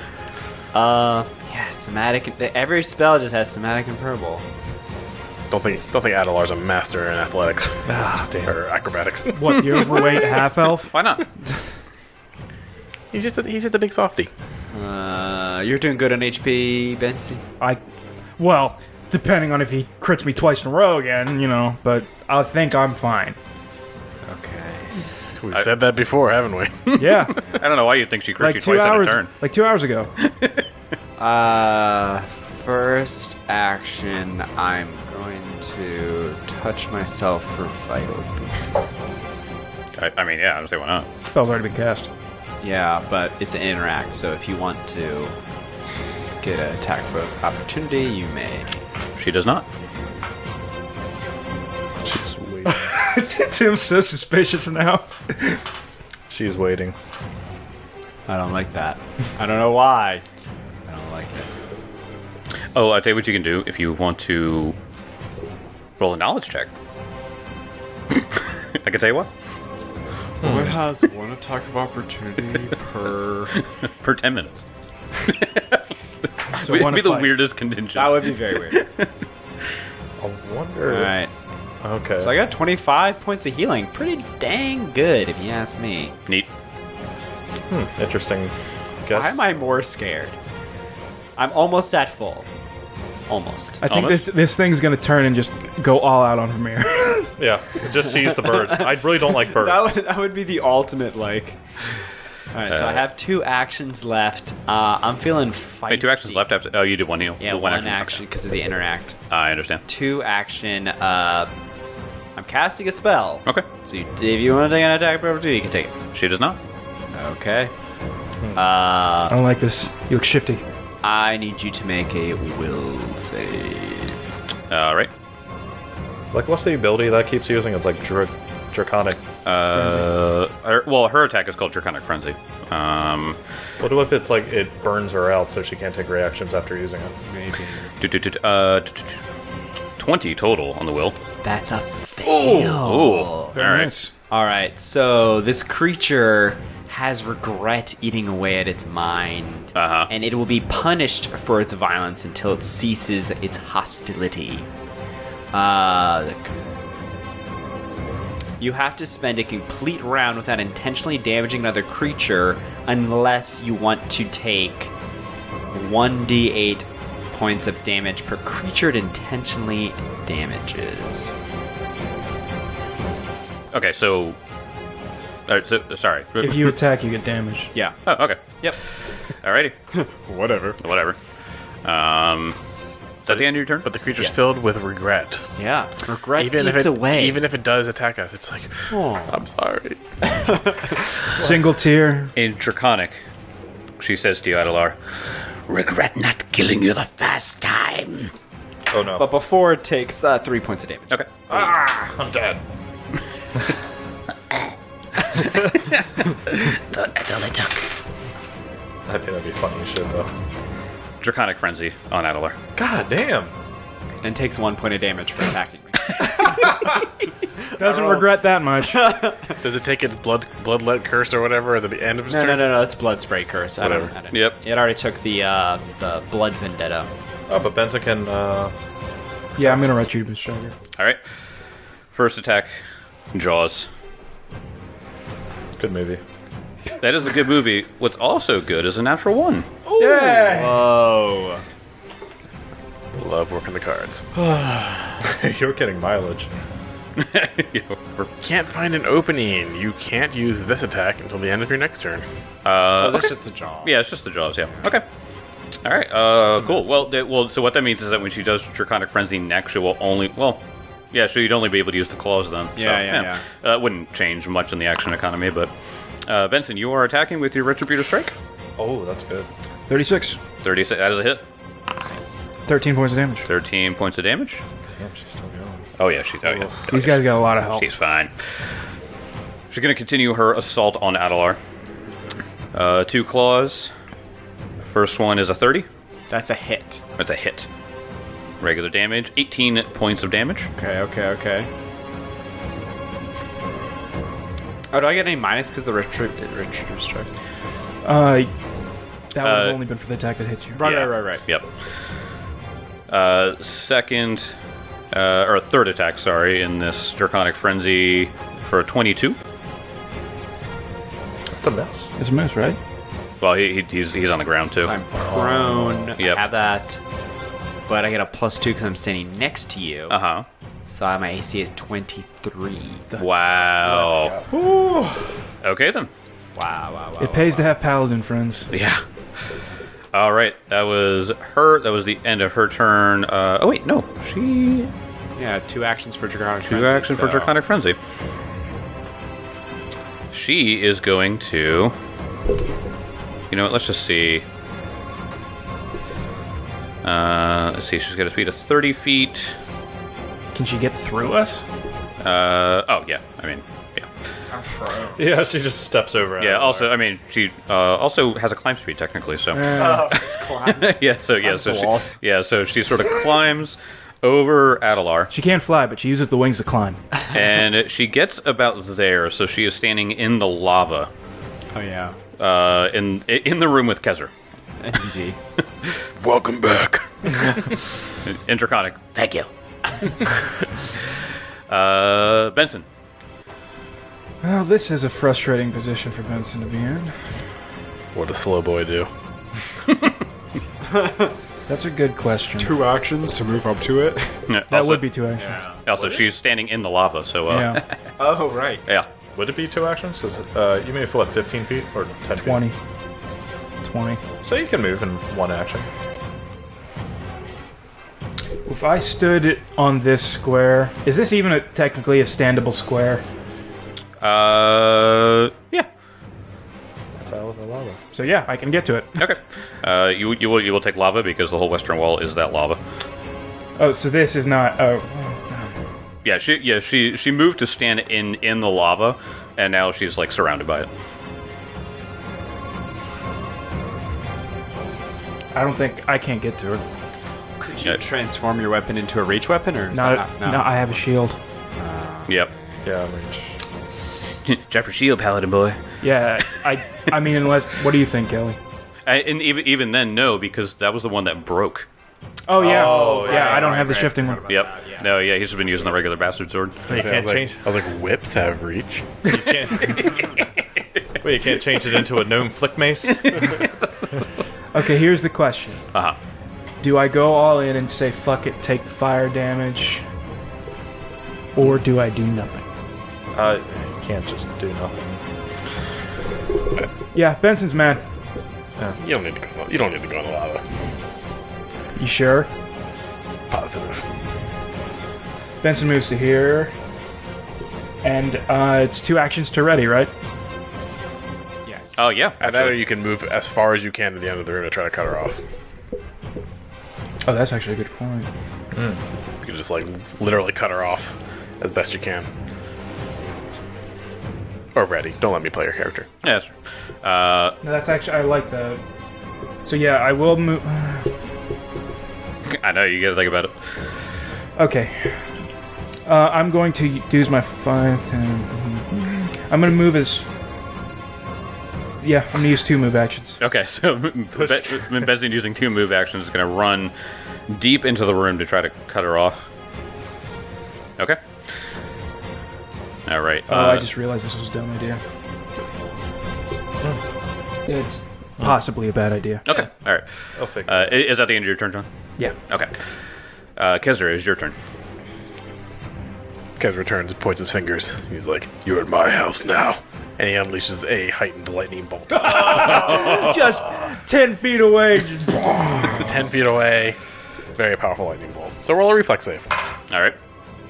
yeah. Somatic. Every spell just has somatic and purple. Don't think Adelar's a master in athletics. Damn. Or acrobatics. What, the overweight half-elf? Why not? He's just a big softy. You're doing good on HP, Benson. Well, depending on if he crits me twice in a row again, but I think I'm fine. Okay. We've said that before, haven't we? Yeah, I don't know why you think she crit like you 2 twice hours, in a turn. like 2 hours ago. First action, I'm going to touch myself for vital. I mean, yeah, I don't say why not. Spell's already been cast. Yeah, but it's an interact, so if you want to get an attack for opportunity, you may. She does not. She's waiting. Tim's so suspicious now. She's waiting. I don't like that. I don't know why. I don't like it. Oh, I'll tell you what you can do if you want to roll a knowledge check. I can tell you what. What has one attack of opportunity per... Per 10 minutes. So It'd one be to the fight. weirdest contingent. That would be very weird. I wonder. Alright. Okay. So I got 25 points of healing. Pretty dang good, if you ask me. Neat. Interesting. Guess. Why am I more scared? I'm almost at full. Almost. I think Almost. this thing's gonna turn and just go all out on Vermeer. Yeah, just seize the bird. I really don't like birds. That would be the ultimate, like... Alright, so I have 2 actions left. I'm feeling feisty. Wait, 2 actions left after. Oh, you did 1 heal. Yeah, Well, one action because of the interact. I understand. 2 action, I'm casting a spell. Okay. So if you want to take an attack of opportunity, you can take it. She does not. Okay. I don't like this. You look shifty. I need you to make a will save. All right. Like, what's the ability that keeps using? It's like draconic. Her attack is called Draconic Frenzy. What if it's like it burns her out so she can't take reactions after using it? Maybe. 20 total on the will. That's a fail. All right. Nice. All right, so this creature has regret eating away at its mind, Uh-huh. and it will be punished for its violence until it ceases its hostility. You have to spend a complete round without intentionally damaging another creature unless you want to take 1d8 points of damage per creature it intentionally damages. Okay, so... sorry. If you attack, you get damaged. Yeah. Oh, okay. Yep. Alrighty. Whatever. Whatever. Is that the end of your turn? But the creature's filled with regret. Yeah. Regret Even eats if it away. even if it does attack us, it's like, I'm sorry. Single tier. In Draconic, she says to you, Adelar, regret not killing you the first time. Oh no. But before it takes 3 points of damage. Okay. I'm dead. That's all I took. I think that'd be funny as shit, though. Draconic Frenzy on Adelar. God damn. And takes 1 point of damage for attacking me. Doesn't regret that much. Does it take its bloodlet curse or whatever at the end of its turn? No. It's Blood Spray Curse. I don't. Yep. It already took the Blood Vendetta. Oh, but Benson can, Yeah, I'm gonna Retributive Striker. All right. First attack, Jaws. good movie. That is a good movie. What's also good is a natural 1. Yeah. Whoa. Love working the cards. You're getting mileage. Can't find an opening. You can't use this attack until the end of your next turn. That's just a jaw. Yeah, it's just the Jaws, yeah. Okay. All right, cool. Well, so what that means is that when she does Draconic Frenzy next, she will only... yeah, so you'd only be able to use the claws then. Yeah. It wouldn't change much in the action economy, but... Benson, you are attacking with your Retributive Strike. Oh, that's good. 36. 36, that is a hit. 13 points of damage. 13 points of damage. Damn, she's still going. Oh, yeah, she's... Oh, yeah. These guys got a lot of help. She's fine. She's going to continue her assault on Adelar. 2 claws. First one is a 30. That's a hit. That's a hit. Regular damage, 18 points of damage. Okay. Oh, do I get any minus because the Retributive Strike? That would have only been for the attack that hit you. Right. Yep. Second, or third attack, sorry, in this Draconic Frenzy for a 22. That's a miss. It's a miss, right? Well, he's on the ground too. I'm prone. Yep. I have that. But I get a +2 because I'm standing next to you. Uh-huh. So my AC is 23. Wow. Okay then. Wow. It pays to have Paladin friends. Yeah. All right, that was her. That was the end of her turn. Oh wait, no, she. Yeah, 2 actions for Draconic 2 Frenzy. actions for Draconic Frenzy. She is going to... You know what, let's just see. Let's see, she's got a speed of 30 feet. Can she get through us? Oh, yeah, I mean, yeah. Yeah, she just steps over it. Yeah, also, I mean, she also has a climb speed, technically, so... yeah, so she sort of climbs over Adelar. She can't fly, but she uses the wings to climb. And she gets about there, so she is standing in the lava. Oh, yeah. In the room with Kezer. Indeed. Welcome back. In Draconic. Thank you. Benson. Well, this is a frustrating position for Benson to be in. What does slow boy do? That's a good question. 2 actions to move up to it. That would be 2 actions. Also, she's standing in the lava, so... Yeah, Oh, right. yeah. Would it be 2 actions? Because you move, what, 15 feet? Or 10 feet? 20. 20. So you can move in 1 action. If I stood on this square... Is this even technically a standable square? Yeah. projectile with the lava. So yeah, I can get to it. Okay. You will take lava because the whole western wall is that lava. Oh, so this is not. Oh, Yeah, she moved to stand in the lava, and now she's like surrounded by it. I don't think I can't get to her. Could you transform your weapon into a reach weapon, or is No, that not? I have a shield. Yep. Yeah, range. Drop your shield, paladin boy. Yeah, I mean, unless. What do you think, Kelly? And even then, no, because that was the one that broke. Oh yeah, Oh, yeah. right, I don't have the shifting one. Yep. No, yeah, he's just been using the regular bastard sword. You can't change. I was like, whips have reach. You can't. Wait, you can't change it into a gnome flick mace? Okay, here's the question: Uh huh. do I go all in and say fuck it, take fire damage, or do I do nothing? You can't just do nothing. Yeah, Benson's mad. You don't need to go. You don't need to go in the lava. You sure? Positive. Benson moves to here, and it's 2 actions to ready, right? Yes. Oh yeah. And that, or Actually. you can move as far as you can to the end of the room to try to cut her off. Oh, that's actually a good point. You can just like literally cut her off as best you can. Or ready. Don't let me play your character. Yeah, that's true. No, that's actually I like that. So yeah, I will move. I know you got to think about it. Okay. I'm going to use my 5, 10. I'm going to move as. Yeah, I'm going to use 2 move actions. Okay, so Benson using 2 move actions is going to run deep into the room to try to cut her off. Okay. All right. I just realized this was a dumb idea. It's possibly a bad idea. Okay. All right. I'll figure. Is that the end of your turn, John? Yeah. Okay. Kezra, is your turn. Kev returns and points his fingers. He's like, "You're in my house now." And he unleashes a heightened lightning bolt. Just 10 feet away. 10 feet away. Very powerful lightning bolt. So roll a reflex save. All right.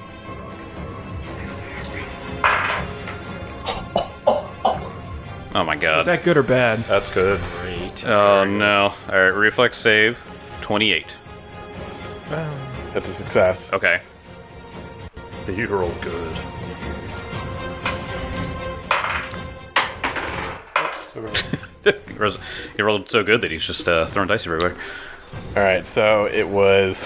Oh my Is god. that good or bad? That's good. Great. Oh no. All right. Reflex save. 28. That's a success. Okay. You rolled good. He rolled so good that he's just throwing dice everywhere. Alright, so it was.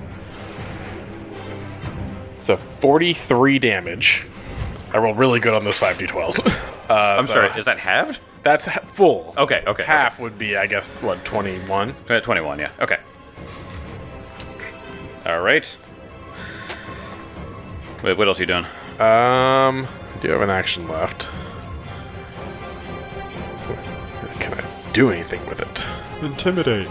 So 43 damage. I rolled really good on those 5d12s. I'm sorry. Is that halved? That's full. Okay. Okay. Half would be, I guess, what, 21? 21. Yeah. Okay. All right. Wait, what else are you doing? I do have an action left. Can I do anything with it? Intimidate.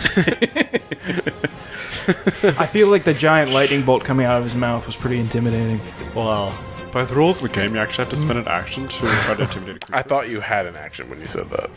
I feel like the giant lightning bolt coming out of his mouth was pretty intimidating. Well, by the rules of the game, you actually have to spend an action to try to intimidate a creature. I thought you had an action when you said that.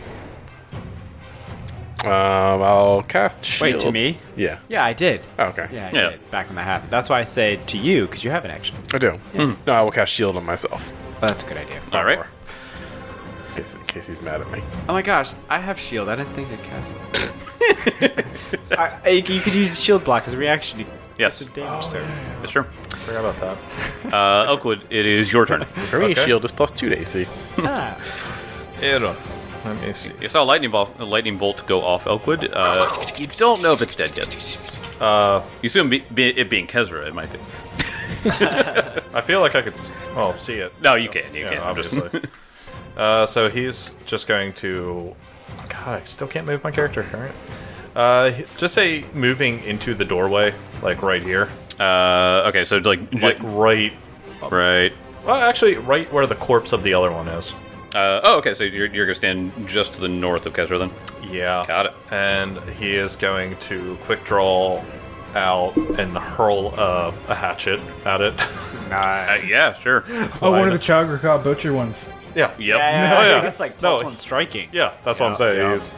I'll cast shield. Wait, to me? Yeah. Yeah, I did. Oh, okay. Yeah, I Yeah. did. Back when that happened. That's why I say to you, because you have an action. I do. No, I will cast shield on myself. Oh, that's a good idea. All right. In case he's mad at me. Oh my gosh, I have shield. I didn't think to cast. You could use shield block as a reaction. Yes. It's a damage, sir. That's true. Forgot about that. Elkwood, it is your turn. For me, Okay. shield is +2 to AC. Ah. Let me see. You saw a lightning bolt go off Elkwood. You don't know if it's dead yet. You assume it being Kezra, it might be. I feel like I could see it. No, you can. You Yeah, can. I'm just- obviously. So he's just going to. God, I still can't move my character. All right. Just say moving into the doorway, like right here, okay, so like right. right. Well, actually, right where the corpse of the other one is. Okay, so you're gonna stand just to the north of Kezra then. Yeah. Got it. And he is going to quick draw out and hurl a hatchet at it. Nice. Yeah, sure. Oh, one of the Chagraka butcher ones. Yeah. Yep. Oh, yeah. That's like No, +1 striking. Yeah, that's what I'm saying. Yeah. He's,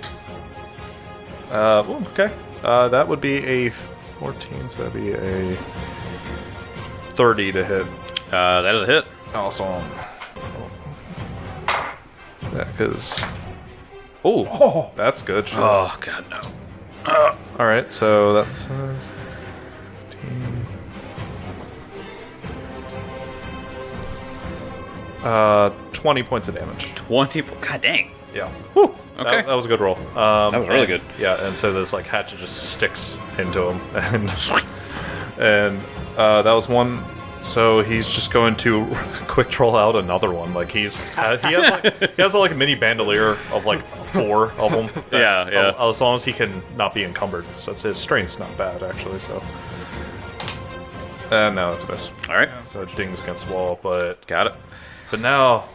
okay. That would be a 14, so that'd be a 30 to hit. That is a hit. Awesome. Yeah, because Oh, that's good. Sure. Oh god, no. All right, so that's 20 points of damage. 20. God dang. Yeah. Whew. Okay. That was a good roll. That was really good. Yeah, and so this like hatchet just sticks into him, and that was one. So he's just going to quick troll out another one. Like he has like a mini bandolier of like 4 of them. Yeah. As long as he can not be encumbered, so his strength's not bad actually. So, no, that's a miss. All right. So it dings against the wall, but Got it. now.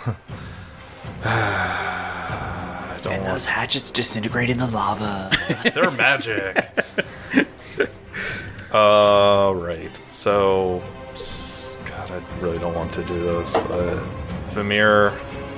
I don't And want. those hatchets disintegrate in the lava. They're magic. Right. So, God, I really don't want to do this, but Vamir,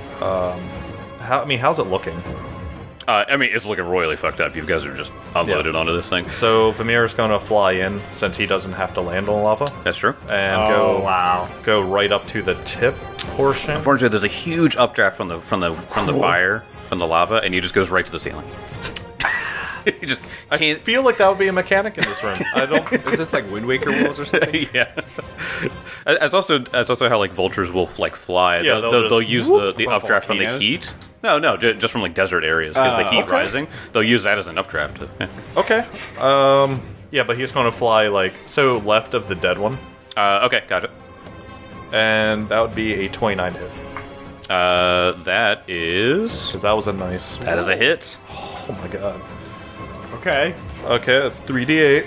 how's it looking? I mean, it's looking royally fucked up. You guys are just unloaded onto this thing. So Vamir's going to fly in since he doesn't have to land on lava That's true. and go right up to the tip portion. Unfortunately, there's a huge updraft from the fire, from the lava, and he just goes right to the ceiling. You just I can't. feel like that would be a mechanic in this room. I don't. Is this like Wind Waker walls or something? Yeah. It's also how like vultures will like fly. Yeah, they'll use the from updraft from the volcanoes? heat. No, just from like desert areas because the heat okay. rising. They'll use that as an updraft. Okay. Yeah, but he's going to fly like so left of the dead one, Okay, got it. and that would be a 29 hit That is because that was a nice. that is a hit. Oh my god. Okay. Okay, that's 3d8.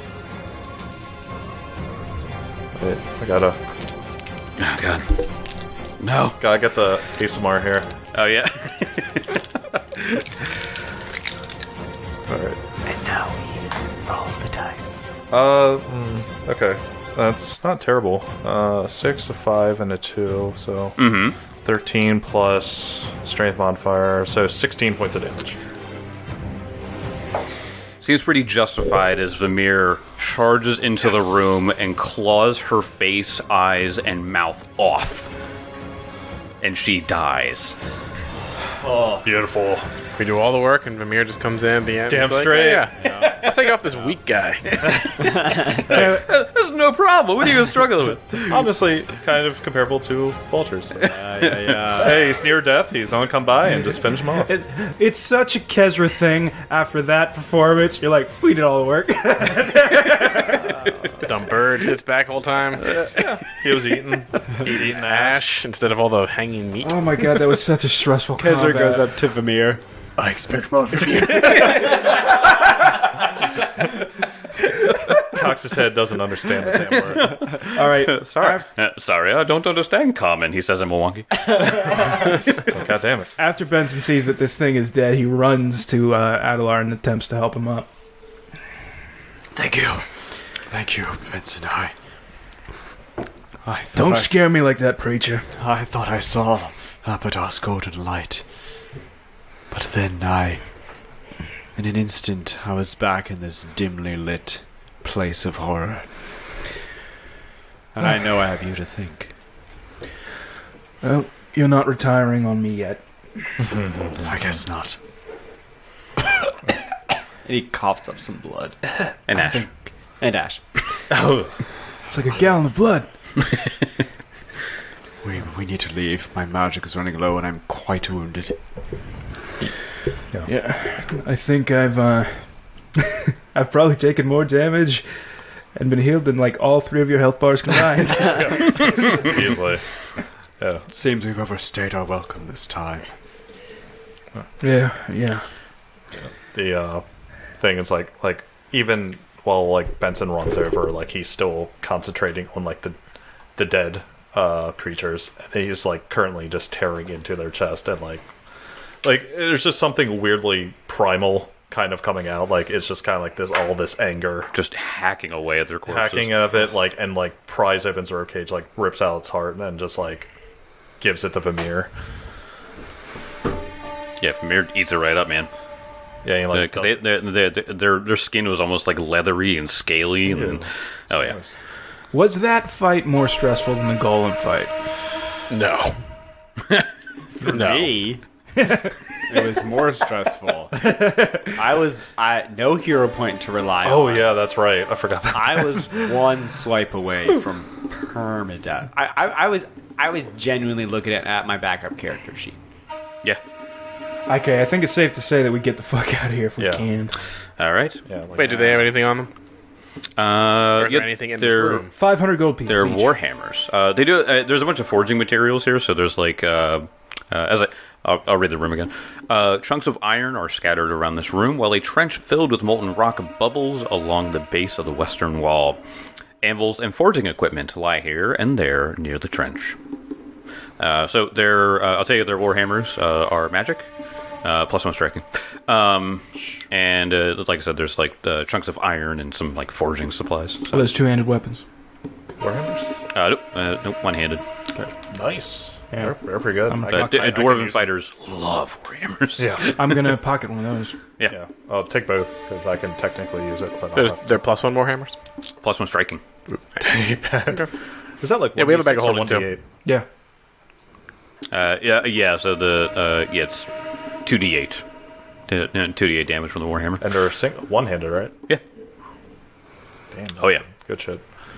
Wait, I gotta Oh god. No. get the ASMR here. Oh yeah. Alright. And now we roll the dice. Okay. That's not terrible. 6, a 5, and a 2, so 13 plus strength modifier, so 16 points of damage. Seems pretty justified as Vamir charges into the room and claws her face, eyes, and mouth off. And she dies. Oh, beautiful. We do all the work, and Vamir just comes in at the end. Damn He's like, straight. "Oh, yeah. I'll take off this weak guy." There's no problem. What are you struggling with? Honestly, kind of comparable to vultures. Hey, he's near death. He's gonna come by and just finish him off. It's such a Kezra thing after that performance. You're like, we did all the work. Dumb bird sits back all the time. He was eating ash. Ash instead of all the hanging meat. Oh my god, that was such a stressful Kezra combat. goes up to Vamir. I expect more from you. Cocks his head, doesn't understand the damn word. All right, Sorry. Sorry, I don't understand common, he says in Milwaukee. God damn it. After Benson sees that this thing is dead, he runs to Adelar and attempts to help him up. Thank you. Thank you, Benson. I thought Don't scare me like that, preacher. I thought I saw Abaddon's golden light. But then in an instant, I was back in this dimly lit place of horror. And I know I have you to thank. Well, you're not retiring on me yet. I guess not. And he coughs up some blood. And Ash. And Ash. It's like a gallon of blood. We need to leave. My magic is running low and I'm quite wounded. Yeah, I think I've I've probably taken more damage and been healed than like all 3 of your health bars combined. Easily. Yeah. It seems we've overstayed our welcome this time. yeah. The thing is like even while like Benson runs over, like he's still concentrating on like the dead creatures, and he's like currently just tearing into their chest, and like there's just something weirdly primal kind of coming out. Like it's just kind of like this anger, Just hacking away at their corpses. hacking of it, like, and like pries open its ribcage, like rips out its heart, and then just like gives it to Vamir. Yeah, Vamir eats it right up, man. Yeah, he like Because their skin was almost like leathery and scaly. And, oh yeah. Was that fight more stressful than the Golem fight? no. For me, It was more stressful. I no hero point to rely Oh on. yeah, that's right. I forgot that. I was one swipe away from permadeath. I was genuinely looking at my backup character sheet. Yeah. Okay, I think it's safe to say that we get the fuck out of here if we Yeah. can. All right. Yeah, like, Wait, do they have anything on them? Or is there anything in this room? 500 gold pieces. They're each. warhammers. They do. There's a bunch of forging materials here. So there's like, I'll read the room again. Chunks of iron are scattered around this room, while a trench filled with molten rock bubbles along the base of the western wall. Anvils and forging equipment lie here and there near the trench. So their, I'll tell you, their warhammers are magic. +1 striking. And like I said, there's like chunks of iron and some like forging supplies. So those two-handed weapons. Warhammers. Nope, one-handed. Nice. Yeah. They're pretty good. Dwarven fighters love warhammers. Yeah. I'm gonna pocket one of those. Yeah. I'll take both because I can technically use it. But I'll have They're +1 Warhammers? +1 striking. Is that like Yeah, we have a bag of 1d6 or holding, too. 1d8? Yeah. Yeah. So the it's 2d8. 2d8 damage from the warhammer. And they're one-handed, right? Yeah. Damn. Oh yeah. Good shit.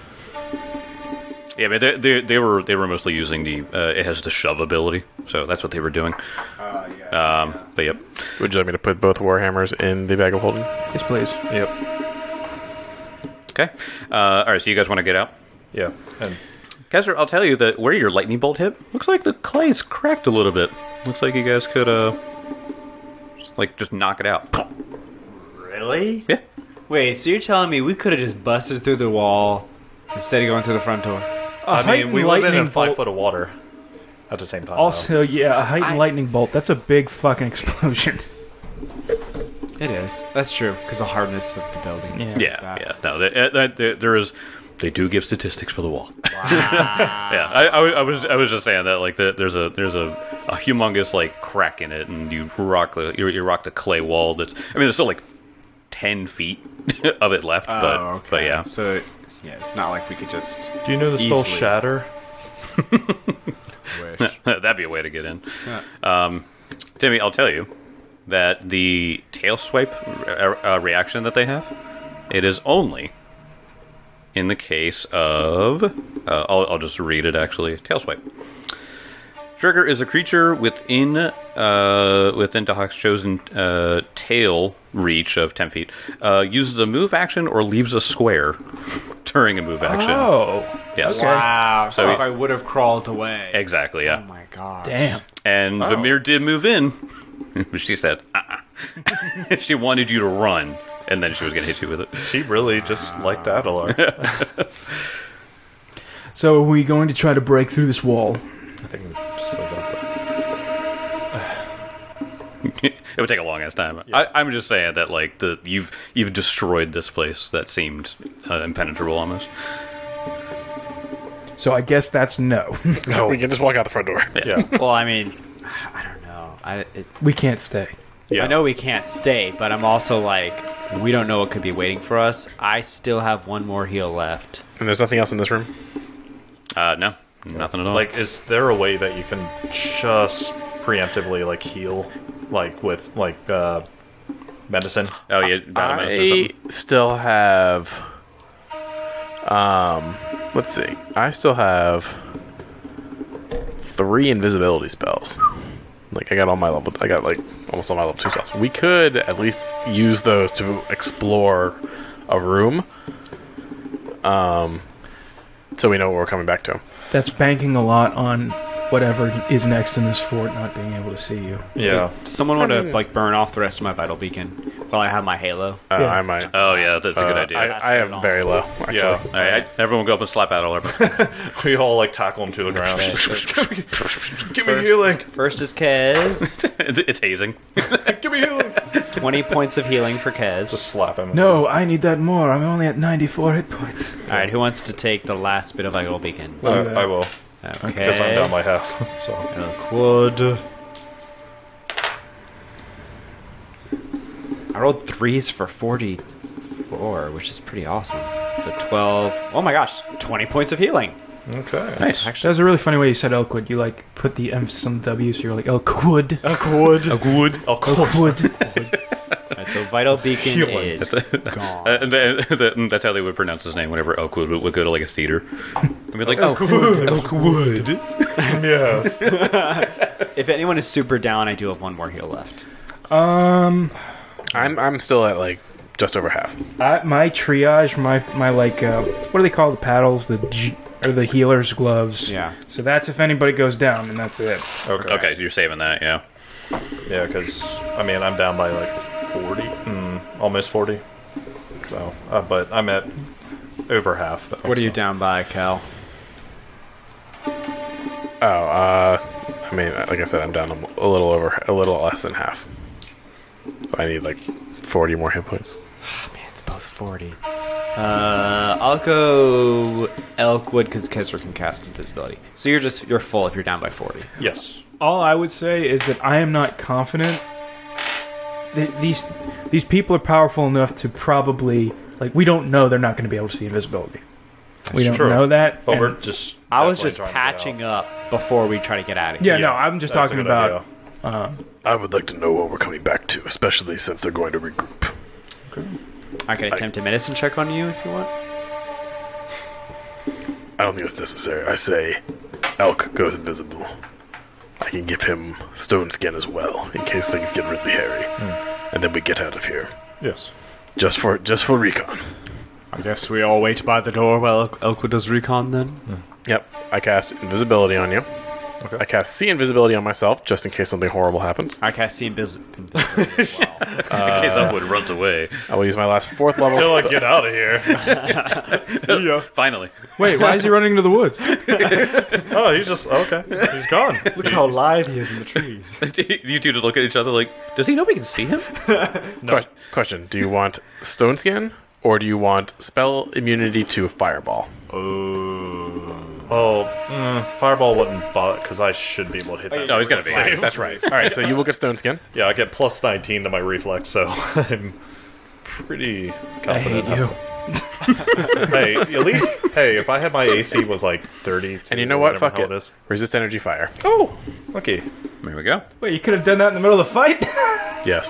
Yeah, but they were mostly using the it has the shove ability, so that's what they were doing. But yep. Would you like me to put both Warhammers in the bag of holding? Yes, please. Yep. Okay. All right. So you guys want to get out? Yeah. And Kessler, I'll tell you that where your lightning bolt hit, looks like the clay's cracked a little bit. Looks like you guys could just knock it out. Really? Yeah. Wait, so you're telling me we could have just busted through the wall instead of going through the front door? I mean, we would have been in 5 bolt. foot of water at the same time. Also, yeah, a heightened lightning bolt. That's a big fucking explosion. It is. That's true, because the hardness of the building. and stuff like that. Yeah. No, there is. They do give statistics for the wall. Yeah, I was just saying that like there's a humongous like crack in it, and you rock the clay wall. That's there's still like 10 feet of it left, Oh, but yeah. So, yeah, it's not like we could just... Do you know the spell Easily. Shatter? wish. That'd be a way to get in. Timmy, I'll tell you that the tail swipe reaction that they have, it is only in the case of... I'll just read it, actually. Tail swipe. Trigger is a creature within Dahak's chosen tail reach of 10 feet. Uses a move action or leaves a square during a move action. Oh, Yes. okay. Wow, so So- if I would have crawled away. Exactly, Oh yeah. my god. Damn. And Vamir did move in. She said, She wanted you to run, and then she was going to hit you with it. She really just liked that a lot. So are we going to try to break through this wall? I think just like that. It would take a long ass time. Yeah. I'm just saying that like you've destroyed this place that seemed impenetrable almost. So I guess that's no. No. We can just walk out the front door. Yeah. Well, I mean, I don't know. We can't stay. Yeah. I know we can't stay, but I'm also like, we don't know what could be waiting for us. I still have one more heal left. And there's nothing else in this room? No, nothing at all. Like, is there a way that you can just preemptively like heal, like with like medicine? oh yeah, battle medicine or I something? still have... let's see. I still have 3 invisibility spells. Like, I got like almost all my level 2 spells. We could at least use those to explore a room. So we know what we're coming back to. That's banking a lot on whatever is next in this fort not being able to see you. Yeah. Does someone want to like burn off the rest of my vital beacon while I have my halo? Yeah. I might. Oh yeah, that's a good idea. I have very low, actually. Yeah. All right, everyone go up and slap out all our. We all like tackle him to the ground. Give me healing. First is Kez. It's hazing. Give me healing. 20 points of healing for Kez. Just slap him. No, I need that more. I'm only at 94 hit points. Alright, who wants to take the last bit of vital beacon? I will. Okay. Because I'm down by half. So Quad. I rolled 3s for 44, which is pretty awesome. So 12. Oh my gosh, 20 points of healing. Okay. Nice. That was a really funny way you said Elkwood. You like put the emphasis on the W, so you're like Elkwood. Elkwood. Elkwood. Right, so Vital Beacon Healing. is gone. And that's how they would pronounce his name whenever Elkwood would go to like a theater. They'd be like, Elkwood. Yes. If anyone is super down, I do have one more heal left. I'm still at like just over half. My triage, my like, what do they call the paddles? Or the healer's gloves. Yeah. So that's if anybody goes down, and that's it. Okay, so you're saving that, yeah. Yeah, because, I mean, I'm down by like 40. Almost 40. So, but I'm at over half. Though, What are you down by, Cal? I mean, like I said, I'm down a little less than half. I need like 40 more hit points. Man, it's both 40. I'll go Elkwood because Kezra can cast invisibility. So you're full if you're down by 40. Yes. All I would say is that I am not confident. These people are powerful enough to probably, like, we don't know they're not going to be able to see invisibility. We don't true. know that. But and- we're just. I was definitely just trying to get patching out. up before we try to get out of here. Yeah, no, I'm just That's a talking good about. idea. I would like to know what we're coming back to, especially since they're going to regroup. I can attempt a medicine check on you if you want. I don't think it's necessary. I say Elk goes invisible. I can give him stone skin as well, in case things get really hairy. And then we get out of here. Yes. Just for recon. I guess we all wait by the door while Elkwood does recon then. Yep. I cast invisibility on you. Okay. I cast see invisibility on myself, just in case something horrible happens. I cast see invisibility as well. In case Elkwood runs away. I will use my last 4th level Till I spell. get out of here. Finally. Wait, why is he running into the woods? Oh, he's just okay. He's gone. Look how live he is in the trees. You two just look at each other like, does he know we can see him? Question: do you want stone skin, or do you want spell immunity to fireball? Fireball wouldn't bother because I should be able to hit that. No, he's got to be. That's right. All right, so you will get stone skin. Yeah, I get plus 19 to my reflex, so I'm pretty I hate confident. you. Hey, at least, if I had my AC was like 30. And you know what? Fuck it. Resist energy fire. Oh, okay. There we go. Wait, you could have done that in the middle of the fight? Yes.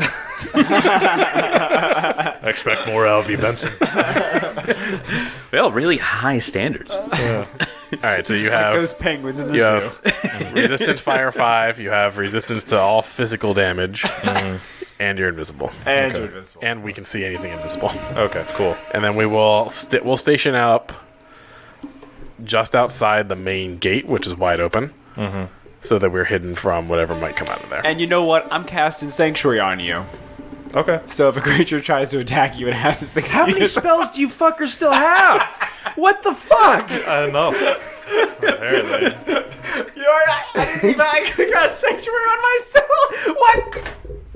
I expect more out of you, Benson. Well, really high standards. All right, so you have Those penguins in the you zoo. have resistance fire 5. You have resistance to all physical damage, and you're invisible. And you're invisible. And we can see anything invisible. Okay, cool. And then we will we'll station up just outside the main gate, which is wide open, so that we're hidden from whatever might come out of there. And you know what? I'm casting Sanctuary on you. Okay. So if a creature tries to attack you, it has to succeed. How many spells do you fuckers still have? What the fuck? I don't know. Apparently. I didn't even I could cast Sanctuary on myself. What?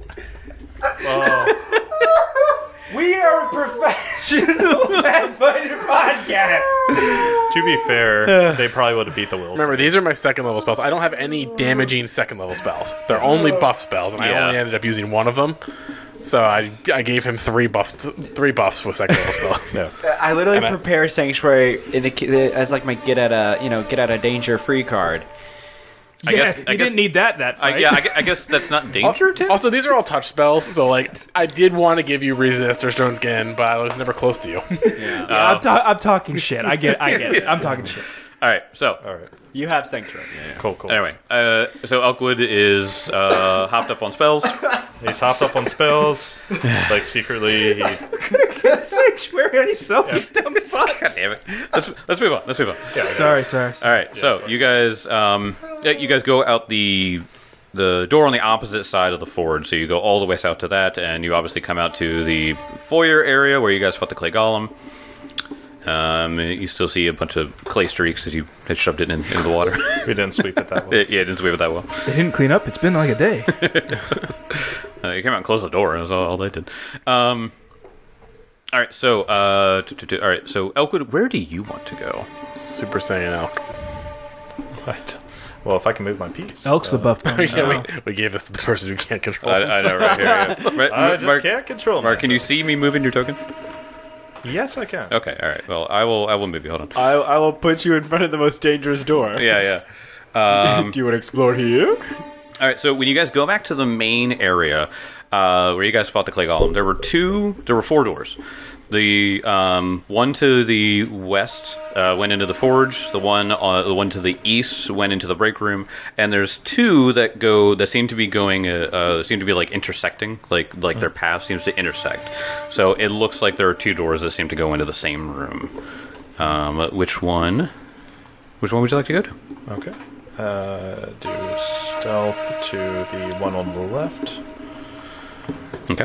We are a professional Pathfinder podcast. To be fair, they probably would have beat the Wills. Remember, these are my 2nd level spells. I don't have any damaging 2nd level spells. They're only buff spells, and I Yeah. only ended up using one of them. So I gave him 3 buffs with 2nd level spells. Yeah. I literally And I- prepare Sanctuary in as like my get out of danger free card. I Yeah, guess you didn't need that fight. I guess that's not danger, Tim? Also, these are all touch spells, so like I did want to give you resist or stone skin, but I was never close to you. Yeah, I'm talking shit. I get it. I'm talking shit. All right, so All right. You have Sanctuary. Cool, cool. anyway, so Elkwood is hopped up on spells. He's hopped up on spells. Like, secretly, he... Sanctuary on yourself, you dumb fuck. God damn it. Let's move on. Let's move on. Yeah, Sorry. All right, so you guys go out the door on the opposite side of the forge. So you go all the way south to that, and you obviously come out to the foyer area where you guys fought the clay golem. You still see a bunch of clay streaks as you had shoved it into the water. we didn't sweep it that way. Yeah, it didn't sweep it that well. They didn't clean up. It's been like a day. You came out and closed the door. That was all they did. All right, so all right, so Elkwood, where do you want to go? Super Saiyan Elk. What? Well, if I can move my piece. Elk's the buff pony. We gave this to the person who can't control. I know right here. Yeah. I just Mark, can't control Mark, can you myself. see me moving your token? Yes, I can. Okay, all right. Well, I will move you. Hold on. I will put you in front of the most dangerous door. Yeah. Do you want to explore here? All right, so when you guys go back to the main area where you guys fought the clay golem, there were 4 doors. The one to the west went into the forge. The one to the east went into the break room, and there's 2 that seem to be going seem to be like intersecting, like their path seems to intersect. So it looks like there are 2 doors that seem to go into the same room. Which one would you like to go to? Okay. Do stealth to the one on the left. Okay.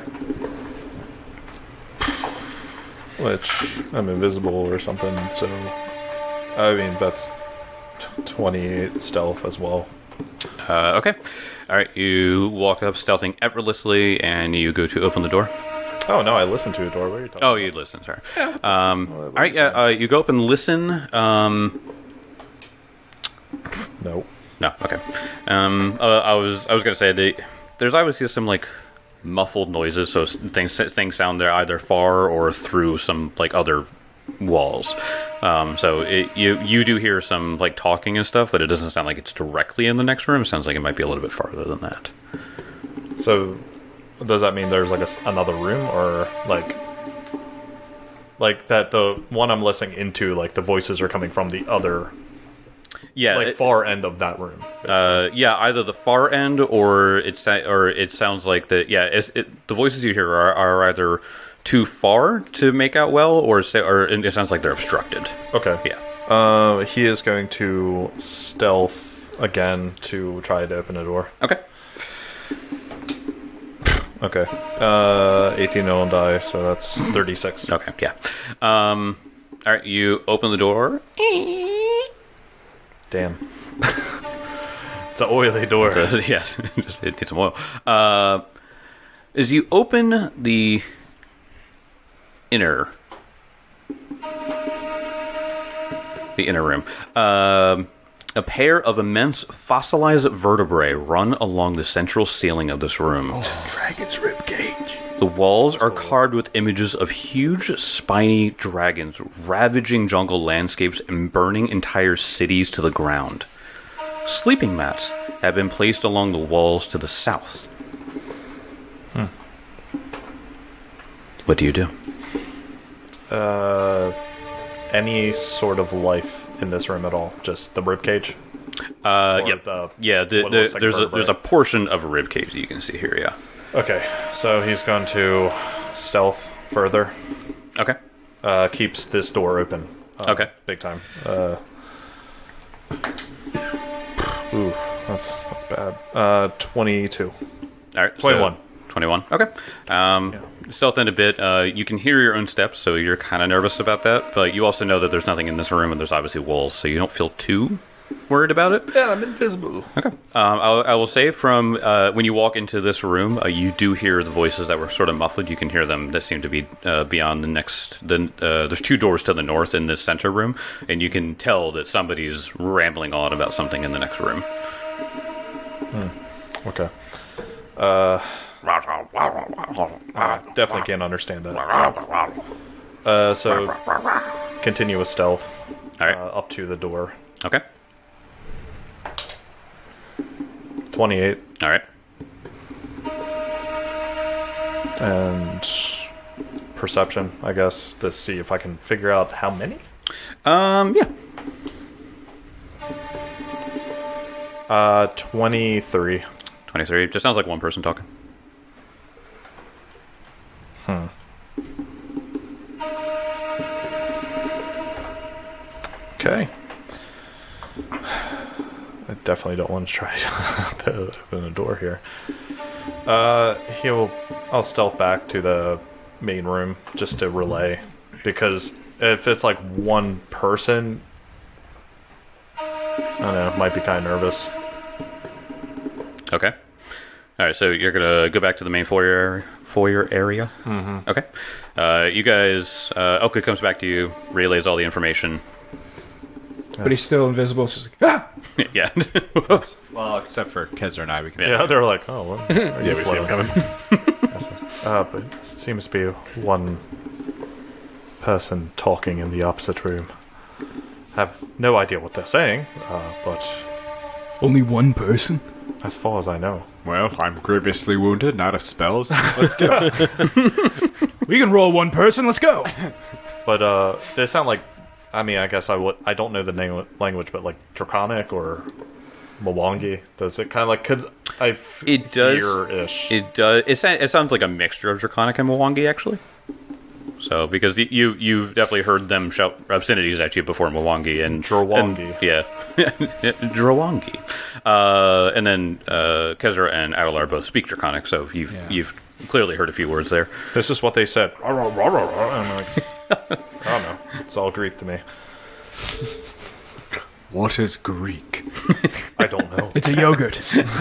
Which, I'm invisible or something, so... I mean, that's 28 stealth as well. Okay. All right, you walk up stealthing effortlessly, and you go to open the door. Oh, no, I listened to a door. What are you talking Oh, you listen, sorry. All right, yeah, you go up and listen. No. No, okay. I was gonna say there's obviously some like muffled noises, so things sound there either far or through some like other walls. So you do hear some like talking and stuff, but it doesn't sound like it's directly in the next room. It sounds like it might be a little bit farther than that. So, does that mean there's like another room, or like that the one I'm listening into, like the voices are coming from the other, far end of that room? Yeah, either the far end or it sounds like that. Yeah, the voices you hear are either too far to make out well, or it sounds like they're obstructed. Okay. Yeah. He is going to stealth again to try to open a door. Okay. Okay. 18 on die, so that's 36. Okay. Yeah. All right. You open the door. Damn. It's an oily door. Yes. It needs some oil. As you open the inner room, a pair of immense fossilized vertebrae run along the central ceiling of this room. Dragon's ribcage. The walls are carved with images of huge, spiny dragons ravaging jungle landscapes and burning entire cities to the ground. Sleeping mats have been placed along the walls to the south. What do you do? Any sort of life in this room at all? Just the ribcage? There's a portion of a ribcage that you can see here. Yeah. Okay, so he's going to stealth further. Okay. Keeps this door open. Okay. Big time. Oof, that's bad. 22. All right. 21. 21. Okay. Stealth in a bit. You can hear your own steps, so you're kind of nervous about that. But you also know that there's nothing in this room, and there's obviously walls, so you don't feel too worried about it. Yeah, I'm invisible. Okay. I will say from when you walk into this room, you do hear the voices that were sort of muffled. You can hear them that seem to be beyond the next. There's 2 doors to the north in this center room, and you can tell that somebody's rambling on about something in the next room. Okay. Definitely can't understand that. So, continue with stealth. All right. Up to the door. Okay. 28. All right. And perception, I guess, to see if I can figure out how many. Yeah. 23. 23. Just sounds like one person talking. Okay. I definitely don't want to try to open a door here. I'll stealth back to the main room just to relay, because if it's like one person, I don't know, might be kind of nervous. Okay. All right, so you're gonna go back to the main foyer area. Mm-hmm. Okay. You guys, Elka comes back to you, relays all the information. But he's still invisible. So it's like, Yeah. Well, except for Kezra and I, we can. Yeah, they're like, oh, well, Yeah, we see him coming. but it seems to be one person talking in the opposite room. Have no idea what they're saying, but Only one person? as far as I know. Well, I'm grievously wounded, not a spells. Let's go. We can roll one person, let's go! But they sound like, I mean, I guess I don't know the language, but like Draconic or Mwangi. Does it kind of like, could I It does. hear-ish? It does. It sounds like a mixture of Draconic and Mwangi, actually. So, because you've definitely heard them shout obscenities at you before Mwangi and Drawangi. and- yeah, Drawangi. And then Kezra and Adelar both speak Draconic, so you've clearly heard a few words there. This is what they said. And I'm like, I don't know. It's all Greek to me. What is Greek? I don't know. It's a yogurt.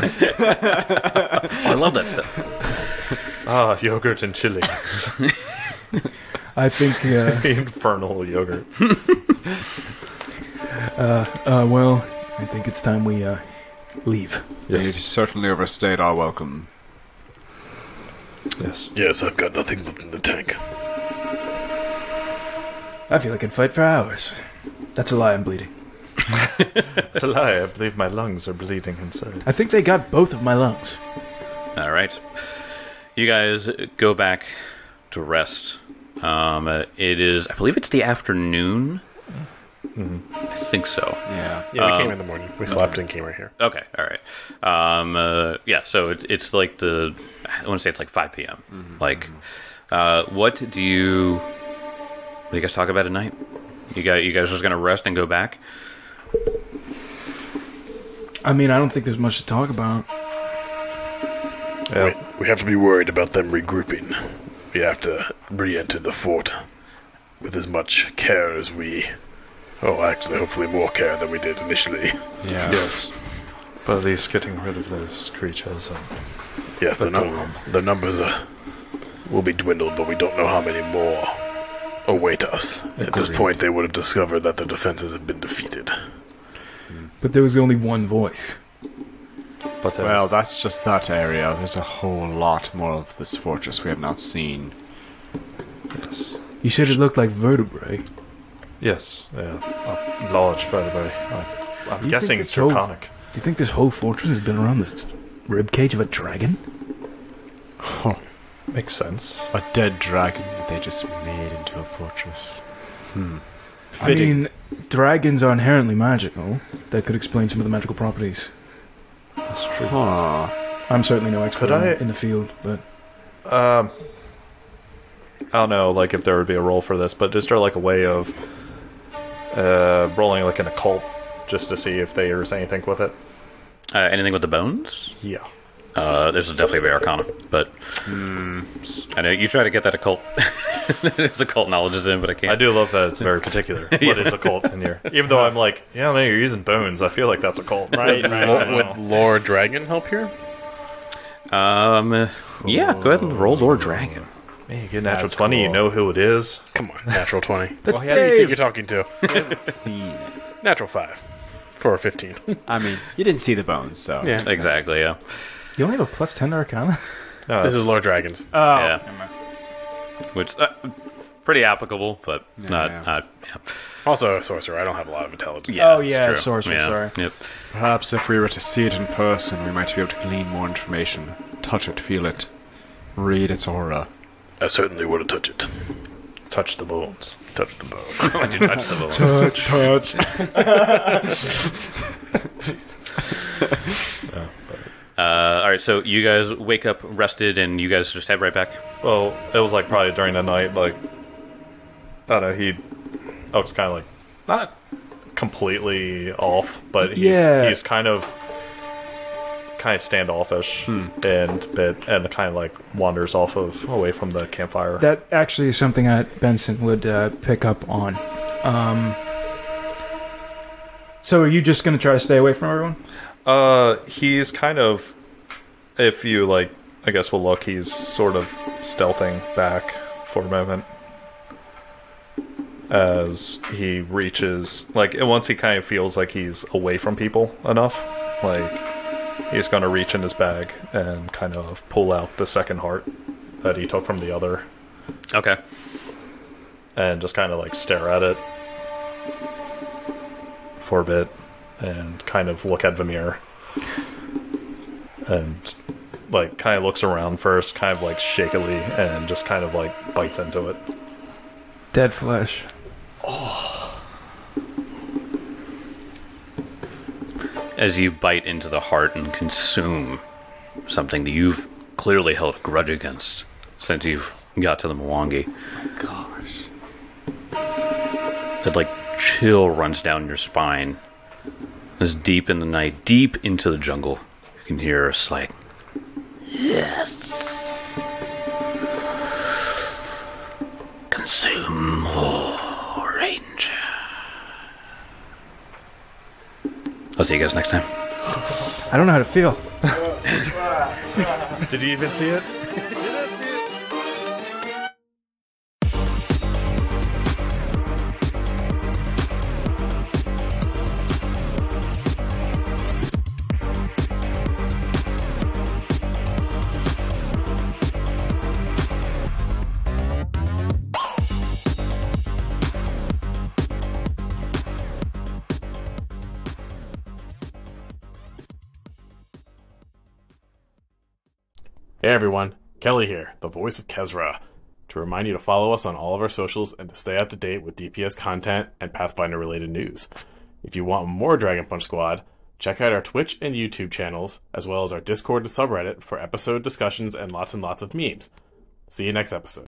I love that stuff. Yogurt and chilies. I think, Infernal yogurt. well, I think it's time we, leave. We've certainly overstayed our welcome. Yes. Yes, I've got nothing left in the tank. I feel I can fight for hours. That's a lie, I'm bleeding. It's a lie. I believe my lungs are bleeding inside. I think they got both of my lungs. All right, you guys go back to rest. It is, I believe, it's the afternoon. I think so. Yeah. Yeah, we came in the morning. We slept and came right here. Okay, all right. Yeah, so it's like I want to say it's like 5 p.m. Like, what do you guys talk about at night? You guys just gonna rest and go back? I mean, I don't think there's much to talk about. Yeah. We have to be worried about them regrouping. We have to re-enter the fort with as much care as we... Oh, actually, hopefully more care than we did initially. Yes. But at least getting rid of those creatures. Yes, the numbers will be dwindled, but we don't know how many more await us. At this point, they would have discovered that the defenses have been defeated. But there was only one voice. But Well, that's just that area. There's a whole lot more of this fortress we have not seen. yes. You said it looked like vertebrae. Yes. Yeah. A large vertebrae. I'm you guessing think this whole- Draconic. Do you think this whole fortress has been around this rib cage of a dragon? Makes sense. A dead dragon that they just made into a fortress. I mean, dragons are inherently magical. That could explain some of the magical properties. That's true. Huh. I'm certainly no expert Could I- in the field, but I don't know, like, if there would be a roll for this, but is there, like, a way of rolling, like, an occult just to see if there's anything with it? Anything with the bones? Yeah. This is definitely the Arcana, but I know you try to get that occult. There's occult knowledge is in, but I can't. I do love that it's very particular. What is occult in here? Even though I'm like, yeah, man, you're using bones. I feel like that's occult. Right, Would Lord Dragon help here? Yeah, go ahead and roll Lord Dragon. Man, you get a natural That's 20, you cool. know who it is. Come on, natural 20. that's he had Who Dave. you talking to? Seen it. Natural 5. For a 15. I mean, you didn't see the bones, so. Yeah. Exactly, yeah. You only have a plus 10 to Arcana? No, This is it's- Lord Dragon's. Oh, Yeah. never mind. Which pretty applicable, but not. Yeah. Yeah. Also a sorcerer. I don't have a lot of intelligence. Oh, it's yeah, true. sorcerer, sorry. Yep. Perhaps if we were to see it in person, we might be able to glean more information. Touch it, feel it, read its aura. I certainly would have touched it. touch the bones. Touch the bone. Why'd you touch the bone? Touch. All right, so you guys wake up rested, and you guys just head right back. Well, it was like probably during the night, like, I don't know, I was kind of like, not completely off, but he's kind of standoffish and kind of like wanders away from the campfire. That actually is something that Benson would pick up on. So are you just going to try to stay away from everyone? He's kind of, if you like, I guess we'll look, he's sort of stealthing back for a moment as he reaches, like, once he kind of feels like he's away from people enough, like, he's going to reach in his bag and kind of pull out the second heart that he took from the other. Okay. and just kind of like stare at it for a bit and kind of look at Vamir and like kind of looks around first, kind of like shakily, and just kind of like bites into it. Dead flesh. As you bite into the heart and consume something that you've clearly held a grudge against since you've got to the Mwangi. Gosh. That like chill runs down your spine. As deep in the night, deep into the jungle, you can hear a slight yes. Consume more, Ranger. I'll see you guys next time. I don't know how to feel. Did you even see it? Hey everyone, Kelly here, the voice of Kezra. To remind you to follow us on all of our socials and to stay up to date with DPS content and Pathfinder related news. If you want more Dragon Punch Squad, check out our Twitch and YouTube channels, as well as our Discord and subreddit for episode discussions and lots of memes. See you next episode.